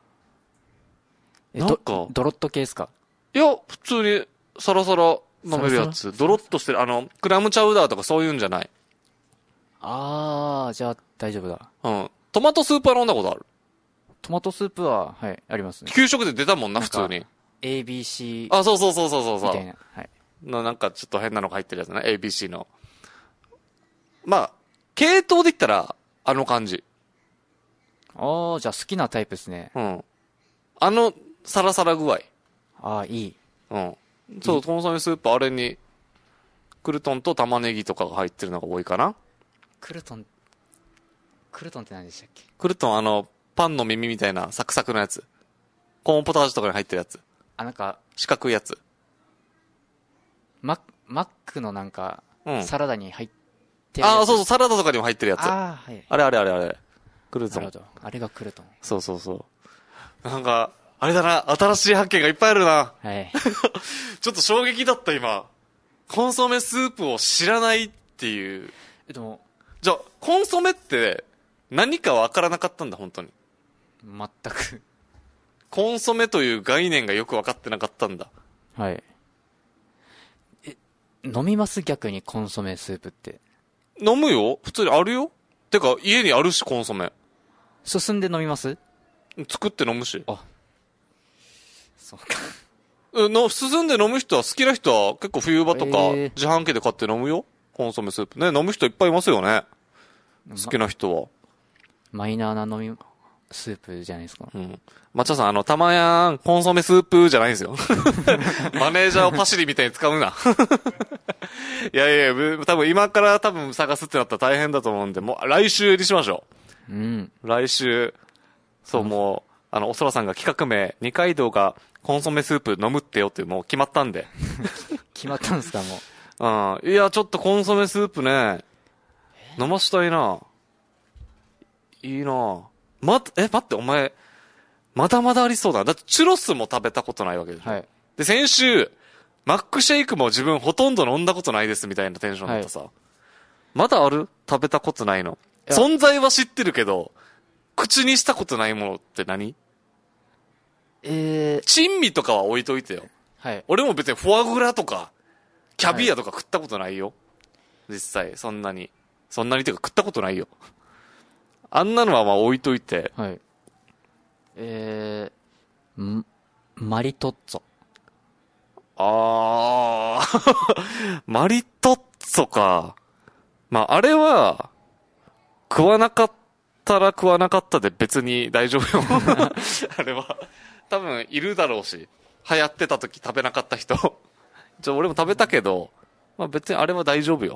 え、 なんかどドロッと系ですか？ いや、普通にサラサラ飲めるやつ。ドロッとしてる。あの、クラムチャウダーとかそういうんじゃない。 あー、じゃあ大丈夫だ。 うん。トマトスープは飲んだことある？ トマトスープは、はい、ありますね。 給食で出たもんな、 なんか普通に。 エービーシーあ、そうそうそうそうそうそう。 みたいな。はい。 のなんかちょっと変なのが入ってるやつね。エービーシー の。まあ、系統で言ったら、あの感じ。 あー、じゃあ好きなタイプですね。 うん。あの、サラサラ具合。 あー、いい。 うん。そう、コンソメスープ、あれに、クルトンと玉ねぎとかが入ってるのが多いかな。 クルトン、クルトンって何でしたっけ？ クルトン、あの、パンの耳みたいなサクサクのやつ。コーンポタージュとかに入ってるやつ。 あ、なんか、 四角いやつ。 ママックのなんか、 うんサラダに入ってるやつ。 ああ、そうそう、サラダとかにも入ってるやつ。ああー、はい。 れあれあれあれ。クルトン。 なるほど。あれがクルトン。 そうそうそう。なんか、あれだな、新しい発見がいっぱいあるな。 はい。 ちょっと衝撃だった今。コンソメスープを知らないっていう。 え、でも、 じゃあ、コンソメって何かわからなかったんだ、本当に。 全く。 コンソメという概念がよくわかってなかったんだ。 はい。え、飲みます逆にコンソメスープって。 飲むよ普通にあるよてか、家にあるし、コンソメ。 進んで飲みます？ 作って飲むし。 あ、そうか。 えの、進んで飲む人は、好きな人は結構冬場とか、 えー自販機で買って飲むよコンソメスープ。ね、飲む人いっぱいいますよね。好きな人は。 マイナーな飲み、スープじゃないですか。 うん。抹茶さん、あの、たまやん、コンソメスープじゃないんですよ。マネージャーをパシリみたいに使うな。いやいや、ぶ多分今から多分探すってなったら大変だと思うんで、もう来週にしましょうん。 う。来週、そう、もう、あの、おそらさんが企画名、二階堂がコンソメスープ飲むってよってもう決まったんで。 決まったんですか、もう。 うん。いや、ちょっとコンソメスープね、飲ましたいな。いいな。ま、え、待って、お前、まだまだありそうだな。だってチュロスも食べたことないわけでしょ。 はい。 で、先週、マックシェイクも自分ほとんど飲んだことないですみたいなテンションだったさ。まだある食べたことないの。 いや存在は知ってるけど、口にしたことないものって何？ えー、 珍味とかは置いといてよ。 はい。 俺も別にフォアグラとか、キャビアとか食ったことないよ。実際、そんなに。そんなにっていうか食ったことないよ。あんなのはまあ置いといて。 はい。えー、んマリトッツォ。 あーマリトッツォか。まああれは食わなかったら食わなかったで別に大丈夫よあれは多分いるだろうし、流行ってた時食べなかった人ちょ俺も食べたけど、まあ、別にあれは大丈夫よ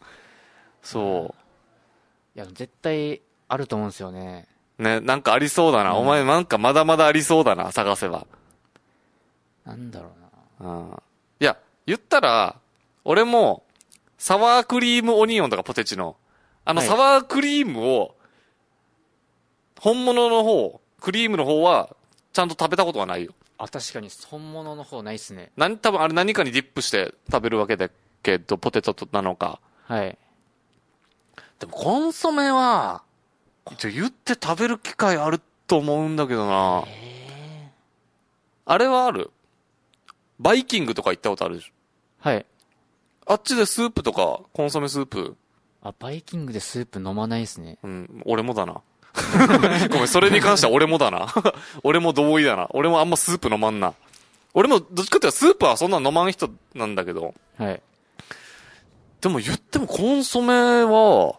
そういや絶対あると思うんですよね。 ね、なんかありそうだな、うん、お前なんかまだまだありそうだな、探せば。 なんだろうな。 うん。いや、言ったら、俺も、サワークリームオニオンとかポテチの、あのサワークリームを、本物の方、クリームの方は、ちゃんと食べたことはないよ。 あ、確かに本物の方ないっすね。 何、多分あれ何かにディップして食べるわけだけど、ポテトなのか。 はい。 でもコンソメは、じゃ言って食べる機会あると思うんだけどな。 へー。 あれはある？バイキングとか行ったことあるでしょ？ はい。 あっちでスープとか、コンソメスープ。 あ、バイキングでスープ飲まないですね。 うん、俺もだな。ごめん、それに関しては俺もだな。俺も同意だな。俺もあんまスープ飲まんな。俺もどっちかっていうとスープはそんな飲まん人なんだけど。 はい。 でも言ってもコンソメは、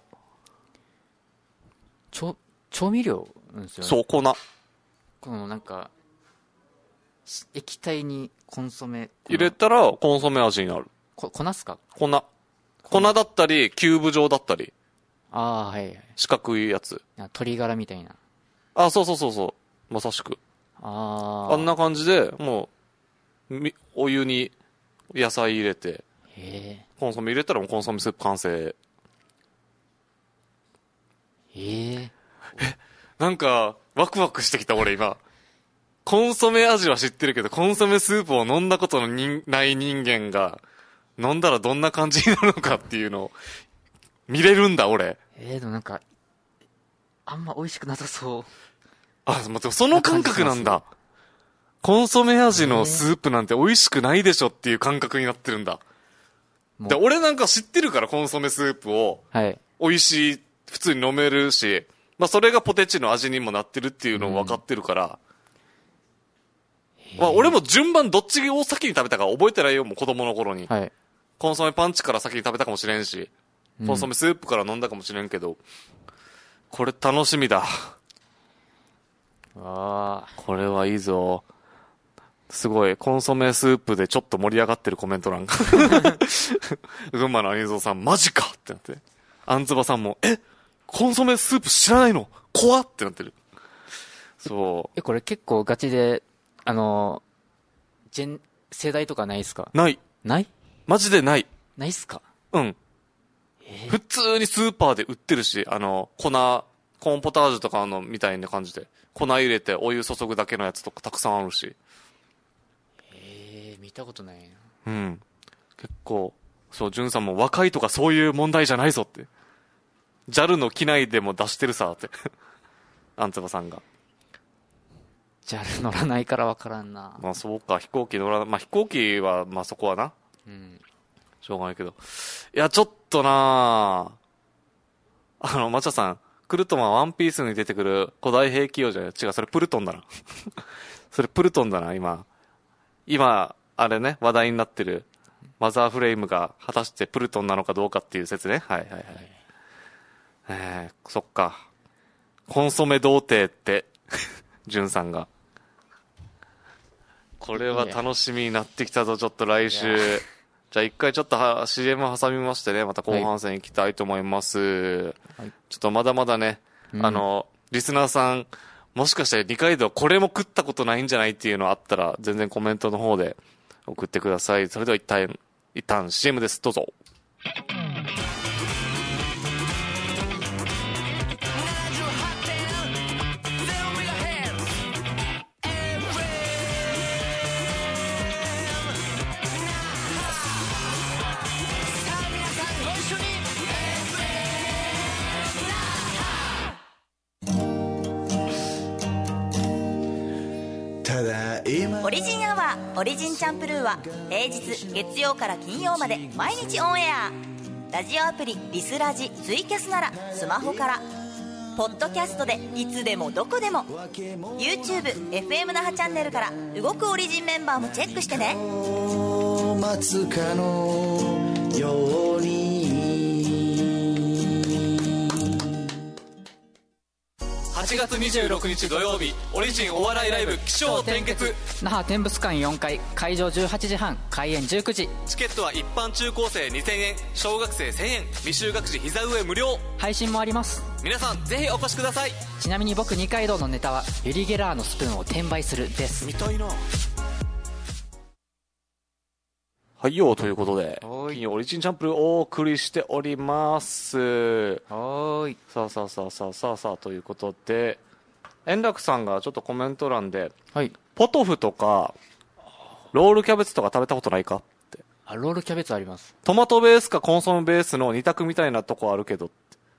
調、調味料なんですよね。 そう、粉。 このなんか、液体にコンソメ。 入れたらコンソメ味になる。 こ、粉っすか？ 粉。粉だったり、キューブ状だったり。 ああ、はいはい。 四角いやつ。 鶏ガラみたいな。 あ、そうそうそうそう。まさしく。 ああ。 あんな感じで、もう、み、お湯に野菜入れて、 へコンソメ入れたらもうコンソメスープ完成。 え。ええ。 なんか、ワクワクしてきた俺今。コンソメ味は知ってるけど、コンソメスープを飲んだことのにない人間が、飲んだらどんな感じになるのかっていうのを、見れるんだ俺。 えー、でもなんか、あんま美味しくなさそう。 あ、待って、その感覚なんだ。コンソメ味のスープなんて美味しくないでしょっていう感覚になってるんだ。で、俺なんか知ってるから、コンソメスープを。 はい。 美味しい、普通に飲めるし、まあそれがポテチの味にもなってるっていうのを分かってるから。うん、まあ俺も順番どっちを先に食べたか覚えてないよ、もう子供の頃に。 はい。 コンソメパンチから先に食べたかもしれんし、コンソメスープから飲んだかもしれんけど、うん、これ楽しみだ。 ああ。 これはいいぞ。すごい、コンソメスープでちょっと盛り上がってるコメント欄が。群馬のアニゾーさん、マジかってなって。アンツバさんも、えコンソメスープ知らないの怖ってなってる。そう。 え、これ結構ガチで、あの、ジェン、世代とかないっすか？ ない。 ない？ マジでない。 ないっすか？ うん。普通にスーパーで売ってるし、あの、粉、コーンポタージュとかのみたいな感じで、粉入れてお湯注ぐだけのやつとかたくさんあるし。 へえ、見たことないな。 うん。結構、そう、ジュンさんも若いとかそういう問題じゃないぞって。ジャル の機内でも出してるさって。アンツバさんが。 ジャル 乗らないからわからんな。 まあそうか、飛行機乗ら、まあ飛行機は、まあそこはな。 うん。 しょうがないけど。いや、ちょっとなあの、マチャさん、クルトンはワンピースに出てくる古代兵器用じゃない。違う、それプルトンだな。それプルトンだな、今。今、あれね、話題になってる、マザーフレームが果たしてプルトンなのかどうかっていう説ね。はいはいはい。えー、そっか。コンソメ童貞って、ジュンさんが。これは楽しみになってきたぞ、ちょっと来週。じゃあ一回ちょっとは シーエム 挟みましてね、また後半戦行きたいと思います。はい、ちょっとまだまだね、うん、あの、リスナーさん、もしかして二階堂これも食ったことないんじゃないっていうのあったら、全然コメントの方で送ってください。それでは一旦、一旦 シーエム です。どうぞ。 オリジンアワーオリジンチャンプルーは平日月曜から金曜まで毎日オンエア。ラジオアプリリスラジツイキャスならスマホから、ポッドキャストでいつでもどこでも YouTube、エフエム 那覇チャンネルから動くオリジンメンバーもチェックしてね。 待つかのようにはちがつにじゅうろくにち土曜日、オリジンお笑いライブ起承転結。 那覇天物館よんかい、会場じゅうはちじはん、開演じゅうくじ。 チケットは一般中高生にせんえん、小学生せんえん、未就学児膝上無料。 配信もあります。 皆さんぜひお越しください。 ちなみに僕二階堂のネタはユリ・ゲラーのスプーンを転売するです。 見たいな。はいよ、ということではい金曜オリジンチャンプルお送りしております。 はーい。 さあさあさあさあさあさあということで、円楽さんがちょっとコメント欄ではい。 ポトフとかロールキャベツとか食べたことないかって。 あ、ロールキャベツあります。 トマトベースかコンソメベースの二択みたいなとこあるけどって。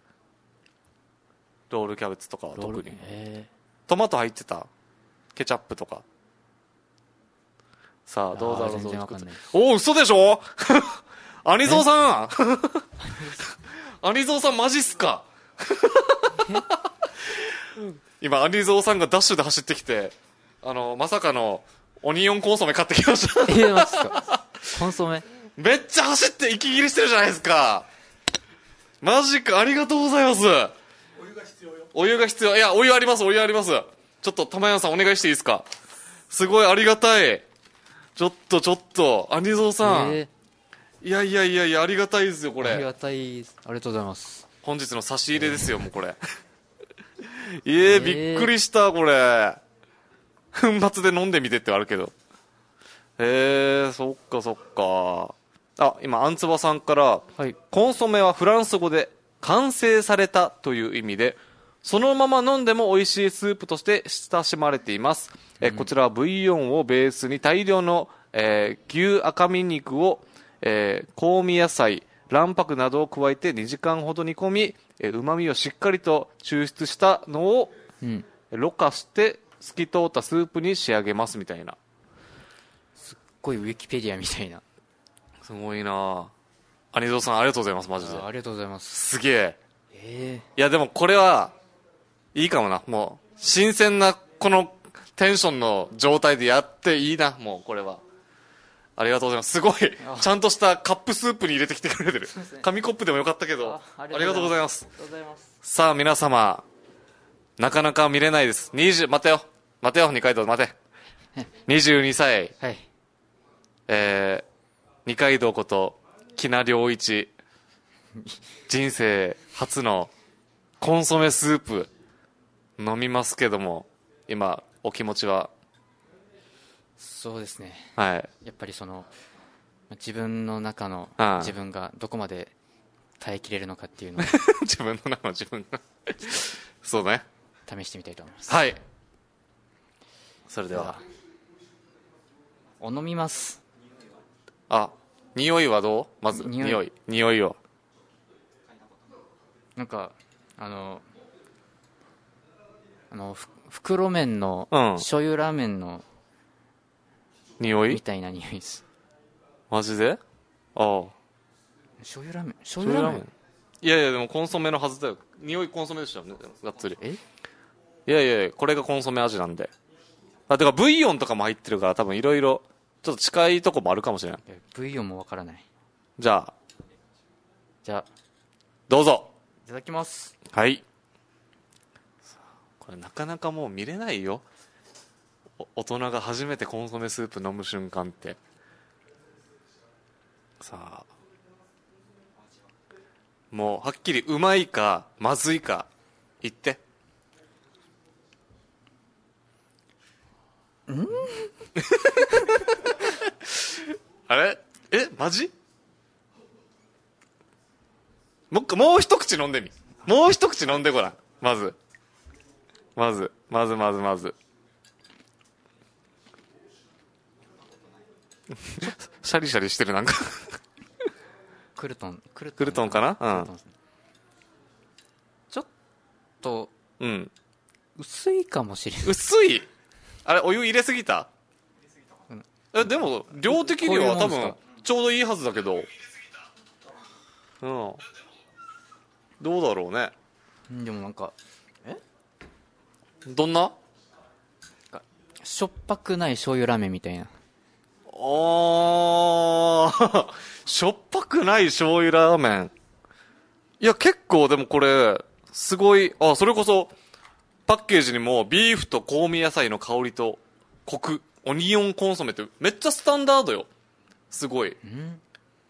ロールキャベツとかは特にへトマト入ってたケチャップとか。さあどうだろう。 あー全然わかんないです。 おお、嘘でしょアニゾーさんアニゾーさんマジっすか今アニゾーさんがダッシュで走ってきて、あのまさかのオニオンコンソメ買ってきましたえー、マジっすか。コンソメ。 めっちゃ走って息切れしてるじゃないですか。マジか、ありがとうございます。お湯が必要よ。お湯が必要。いや、お湯あります、お湯あります。ちょっと玉山さんお願いしていいですか。すごいありがたい。ちょっとちょっとアニゾーさん、 えいやいやいやいや、ありがたいですよこー、ありれ。 がたいです。ありがとうございます。 本日の差し入れですよ、もうこれいえー、びっくりしたこれ。粉末で飲んでみてってあるけど。へえー、そっかそっか。あ、今アンツバさんから、 はい。 コンソメはフランス語で完成されたという意味で、そのまま飲んでも美味しいスープとして親しまれています。えーこちらはブイヨンをベースに大量の、えー牛赤身肉を、えー香味野菜、卵白などを加えてにじかんほど煮込み、えー、旨味をしっかりと抽出したのを、 うん。 ろ過して透き通ったスープに仕上げますみたいな。 すっごいウィキペディアみたいな。 すごいなあ。アニゾーさんありがとうございます、マジで。 あありがとうございます。 すげえ。 えいやでもこれはいいかもな。もう新鮮なこのテンションの状態でやっていいな。もうこれはありがとうございます。すごいちゃんとしたカップスープに入れてきてくれてる。紙コップでもよかったけど、ありがとうございます。 ありがとうございます。 さあ皆様、なかなか見れないです。にじゅう待てよ待てよ二階堂待てにじゅうにさい、 はい。 えー、二階堂こと木名良一、人生初のコンソメスープ飲みますけども、今お気持ちは。 そうですね。 はいやっぱりその、自分の中のああ自分がどこまで耐えきれるのかっていうのを自分の中の自分がそうね。 試してみたいと思います。 はい、それでではは、 お飲みます。 あ、匂いはどう？まず匂い匂い匂いを。 なんか、あの、あの、ふ袋麺の、 うん醤油ラーメンの、 匂いみたいな匂いです。 マジで？ああ、 醤油ラーメン醤醤油ラーメン油ラーメンいやいやでもコンソメのはずだよ。匂いコンソメでしたよね、がっつり。 えいやいやいや、これがコンソメ味なんで。あ、てかブイヨンとかも入ってるから多分いろいろちょっと近いとこもあるかもしれない。 いやブイヨンもわからない。 じゃあじゃあ、 どうぞ。 いただきます。 はい。これなかなかもう見れないよ。お大人が初めてコンソメスープ飲む瞬間って。さあ、もうはっきりうまいかまずいか言って。んあれえマジ？もう一回もう一口飲んでみ。もう一口飲んでごらん。まずまずまずまずまずシャリシャリしてる。なんかクルトンクルトンクルトンかな。 クルトンですねちょっとうんうん薄いかもしれない。 薄い。あれお湯入れすぎた？えでも量的には多分こういうもんですかちょうどいいはずだけど、うんどうだろうね。 うんでもなんかどんな？ しょっぱくない醤油ラーメンみたいな。 おーしょっぱくない醤油ラーメン。いや結構でもこれすごい、あ、それこそパッケージにもビーフと香味野菜の香りとコク、オニオンコンソメってめっちゃスタンダードよ。すごい。 ん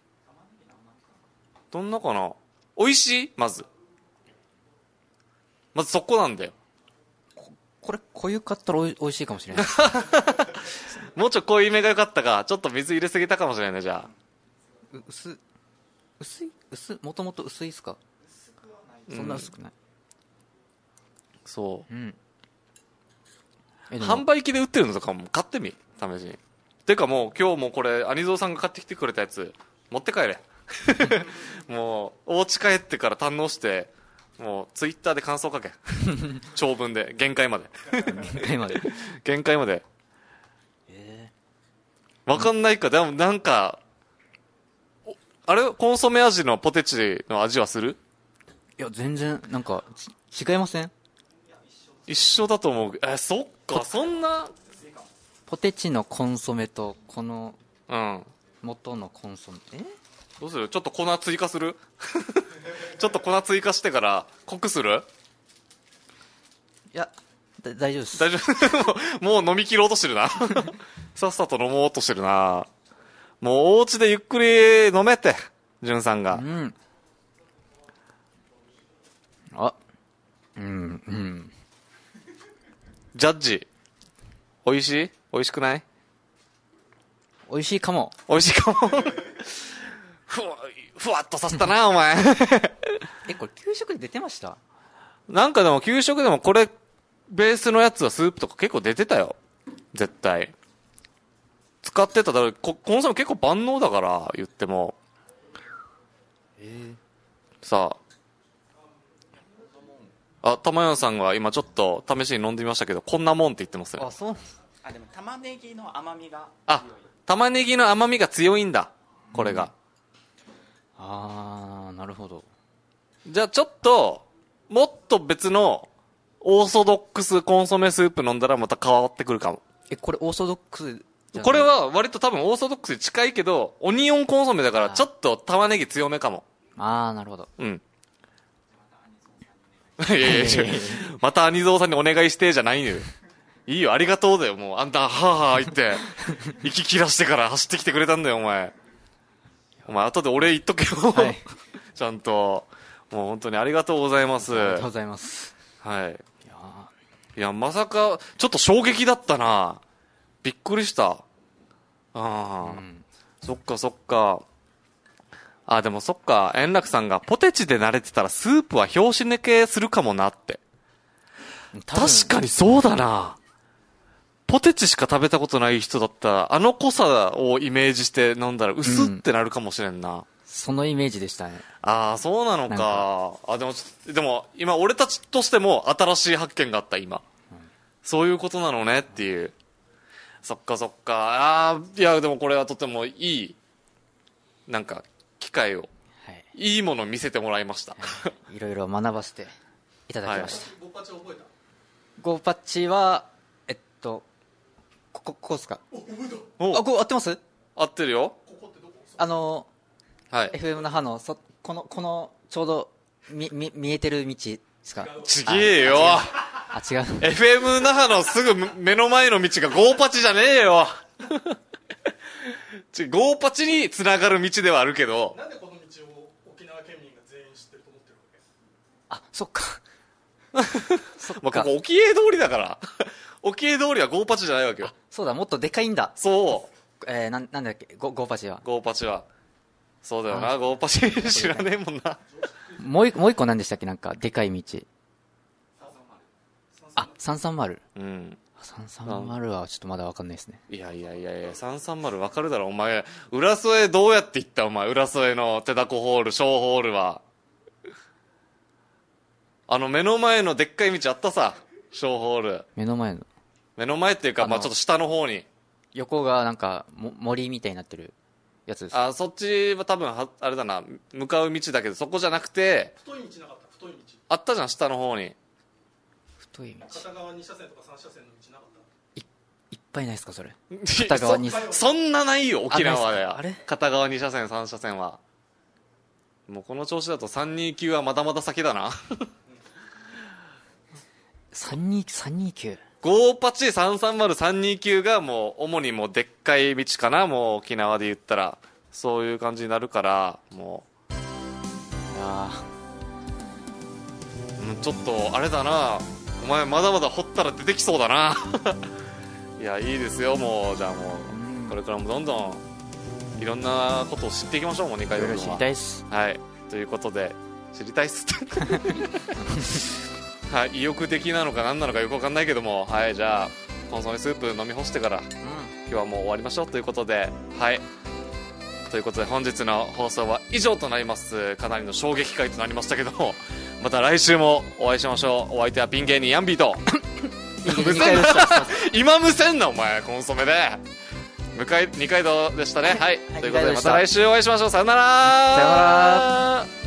どんなかな。美味しい。まずまずそこなんだよ。 これ濃ゆかったらおい美味しいかもしれない。 もうちょい濃いめが良かったか。ちょっと水入れすぎたかもしれないね。じゃあう薄薄い薄もともと薄いっすか？そんな薄くない。 そうん。 う販売機で売ってるのとかも買ってみ、試しに。てかもう今日もこれアニゾーさんが買ってきてくれたやつ持って帰れ。もうお家帰ってから堪能して、もうツイッターで感想書け。長文で限界まで。 限界まで。 限界まで。 えわかんないか。でもなんかおあれコンソメ味のポテチの味はする？ ー、いや全然なんかち違いません？ 一緒だと思う。え、そっか。そんな。 ポテチのコンソメとこのうん元のコンソメ、えどうする？ちょっと粉追加する？ちょっと粉追加してから濃くする？ いやだ大丈夫です。 大丈夫。もう飲み切ろうとしてるな。さっさと飲もうとしてるな。もうお家でゆっくり飲めて、じゅんさんが。 うん。あ、うんうん。 ジャッジ。美味しい？美味しくない？ 美味しいかも。 美味しいかも。ふわ、ふわっとさせたな、お前。 え、これ給食で出てました？ なんかでも給食でもこれ、ベースのやつはスープとか結構出てたよ。絶対。使ってた。だからココンソメ結構万能だから、言っても。 えさあ。あ、玉屋さんが今ちょっと試しに飲んでみましたけど、こんなもんって言ってますね。 あ、そう。 あでも玉ねぎの甘みがあ、玉ねぎの甘みが強いんだ。これが。 あー、なるほど。 じゃあちょっと、もっと別のオーソドックスコンソメスープ飲んだらまた変わってくるかも。 え、これオーソドックスじゃない？ これは割と多分オーソドックスに近いけど、オニオンコンソメだからちょっと玉ねぎ強めかも。 あー、なるほど。 うん。いやいやいや、またアニゾーさんにお願いしてじゃないのよ。いいよ、ありがとうだよ、もう。あんた、はぁはぁ言って、息切らしてから走ってきてくれたんだよ、お前。お前、後で俺言っとけよ。 はいちゃんと。もう本当にありがとうございます。 ありがとうございます。 はい。 いやいや、まさか、ちょっと衝撃だったな。びっくりした。ああ、 うんそっかそっか。あ、でもそっか、円楽さんがポテチで慣れてたらスープは拍子抜けするかもなって。 多分確かにそうだな。ポテチしか食べたことない人だったら、あの濃さをイメージして飲んだら薄ってなるかもしれんな。 そのイメージでしたね。 ああ、そうなのなんか。あ、でも、でも、今俺たちとしても新しい発見があった、今。そういうことなのねっていう。そっかそっか。ああ、いや、でもこれはとてもいい、なんか、機会を、 はいいいものを見せてもらいました。 いろいろ学ばせていただきました。 ゴーパチ覚えた？ ゴーパッチは、えっと、ここ、ここですか？ おあ、ここ合ってます？ 合ってるよ。 あの、 はい。 エフエム 那覇の、そ、この、この、ちょうど、み、み、見えてる道ですか？ ちげえよ。 あ、違う。 エフエム 那覇のすぐ目の前の道がゴーパチじゃねえよ。ちゴーパチに繋がる道ではあるけど。 なんでこの道を沖縄県民が全員知ってると思ってるわけ？ あ、そっか。そっまあ、 かここ沖江通りだから。沖江通りはゴーパチじゃないわけよ。 そうだ、もっとでかいんだ。 そう。 えー、なん、なんだっけ、ゴ、ゴーパチは。 ゴーパチは。そうだよな、ゴーパチ知らねえもんな。 もう一個、もう一個何でしたっけ？なんか、でかい道。あ、さんさんまる。 うん。 さんさんまるはちょっとまだわかんないですね。 いやいやいやいや、さんさんまるわかるだろ、お前。浦添どうやって行ったお前。浦添の手だこホール、小ホールは。あの、目の前のでっかい道あったさ。小ホール。 目の前の。 目の前っていうか、 あのまあちょっと下の方に。 横がなんか、も、森みたいになってるやつですか？ あ、そっちは多分は、あれだな、向かう道だけど、そこじゃなくて、 太い道なかった？太い道。 あったじゃん、下の方に。 太い道。 片側に車線とかさん車線の道なかっいっぱいないですかそれ。片側にそそんなないよ沖縄では。 あれ片側に車線さん車線はもうこの調子だとさんにきゅうはまだまだ先だなさんにきゅうごはちさんさんまるさんにきゅうがもう主にもうでっかい道かな、もう沖縄で言ったらそういう感じになるから、もういやーちょっとあれだな、お前まだまだ掘ったら出てきそうだないやいいですよ、もうじゃあもうこれからもどんどんいろんなことを知っていきましょう。もうにかいぶんは知りたいっす。 はい、ということで知りたいっすってはい、意欲的なのか何なのかよく分かんないけども、はい、じゃあコンソメスープ飲み干してから、うん、今日はもう終わりましょうということで、はいということで本日の放送は以上となります。かなりの衝撃回となりましたけども、また来週もお会いしましょう。お相手はピン芸人ヤンビーと無線な今無線なお前コンソメで向かい二階堂でしたね。はい、ということでまた来週お会いしましょう。さよなら。 さよなら。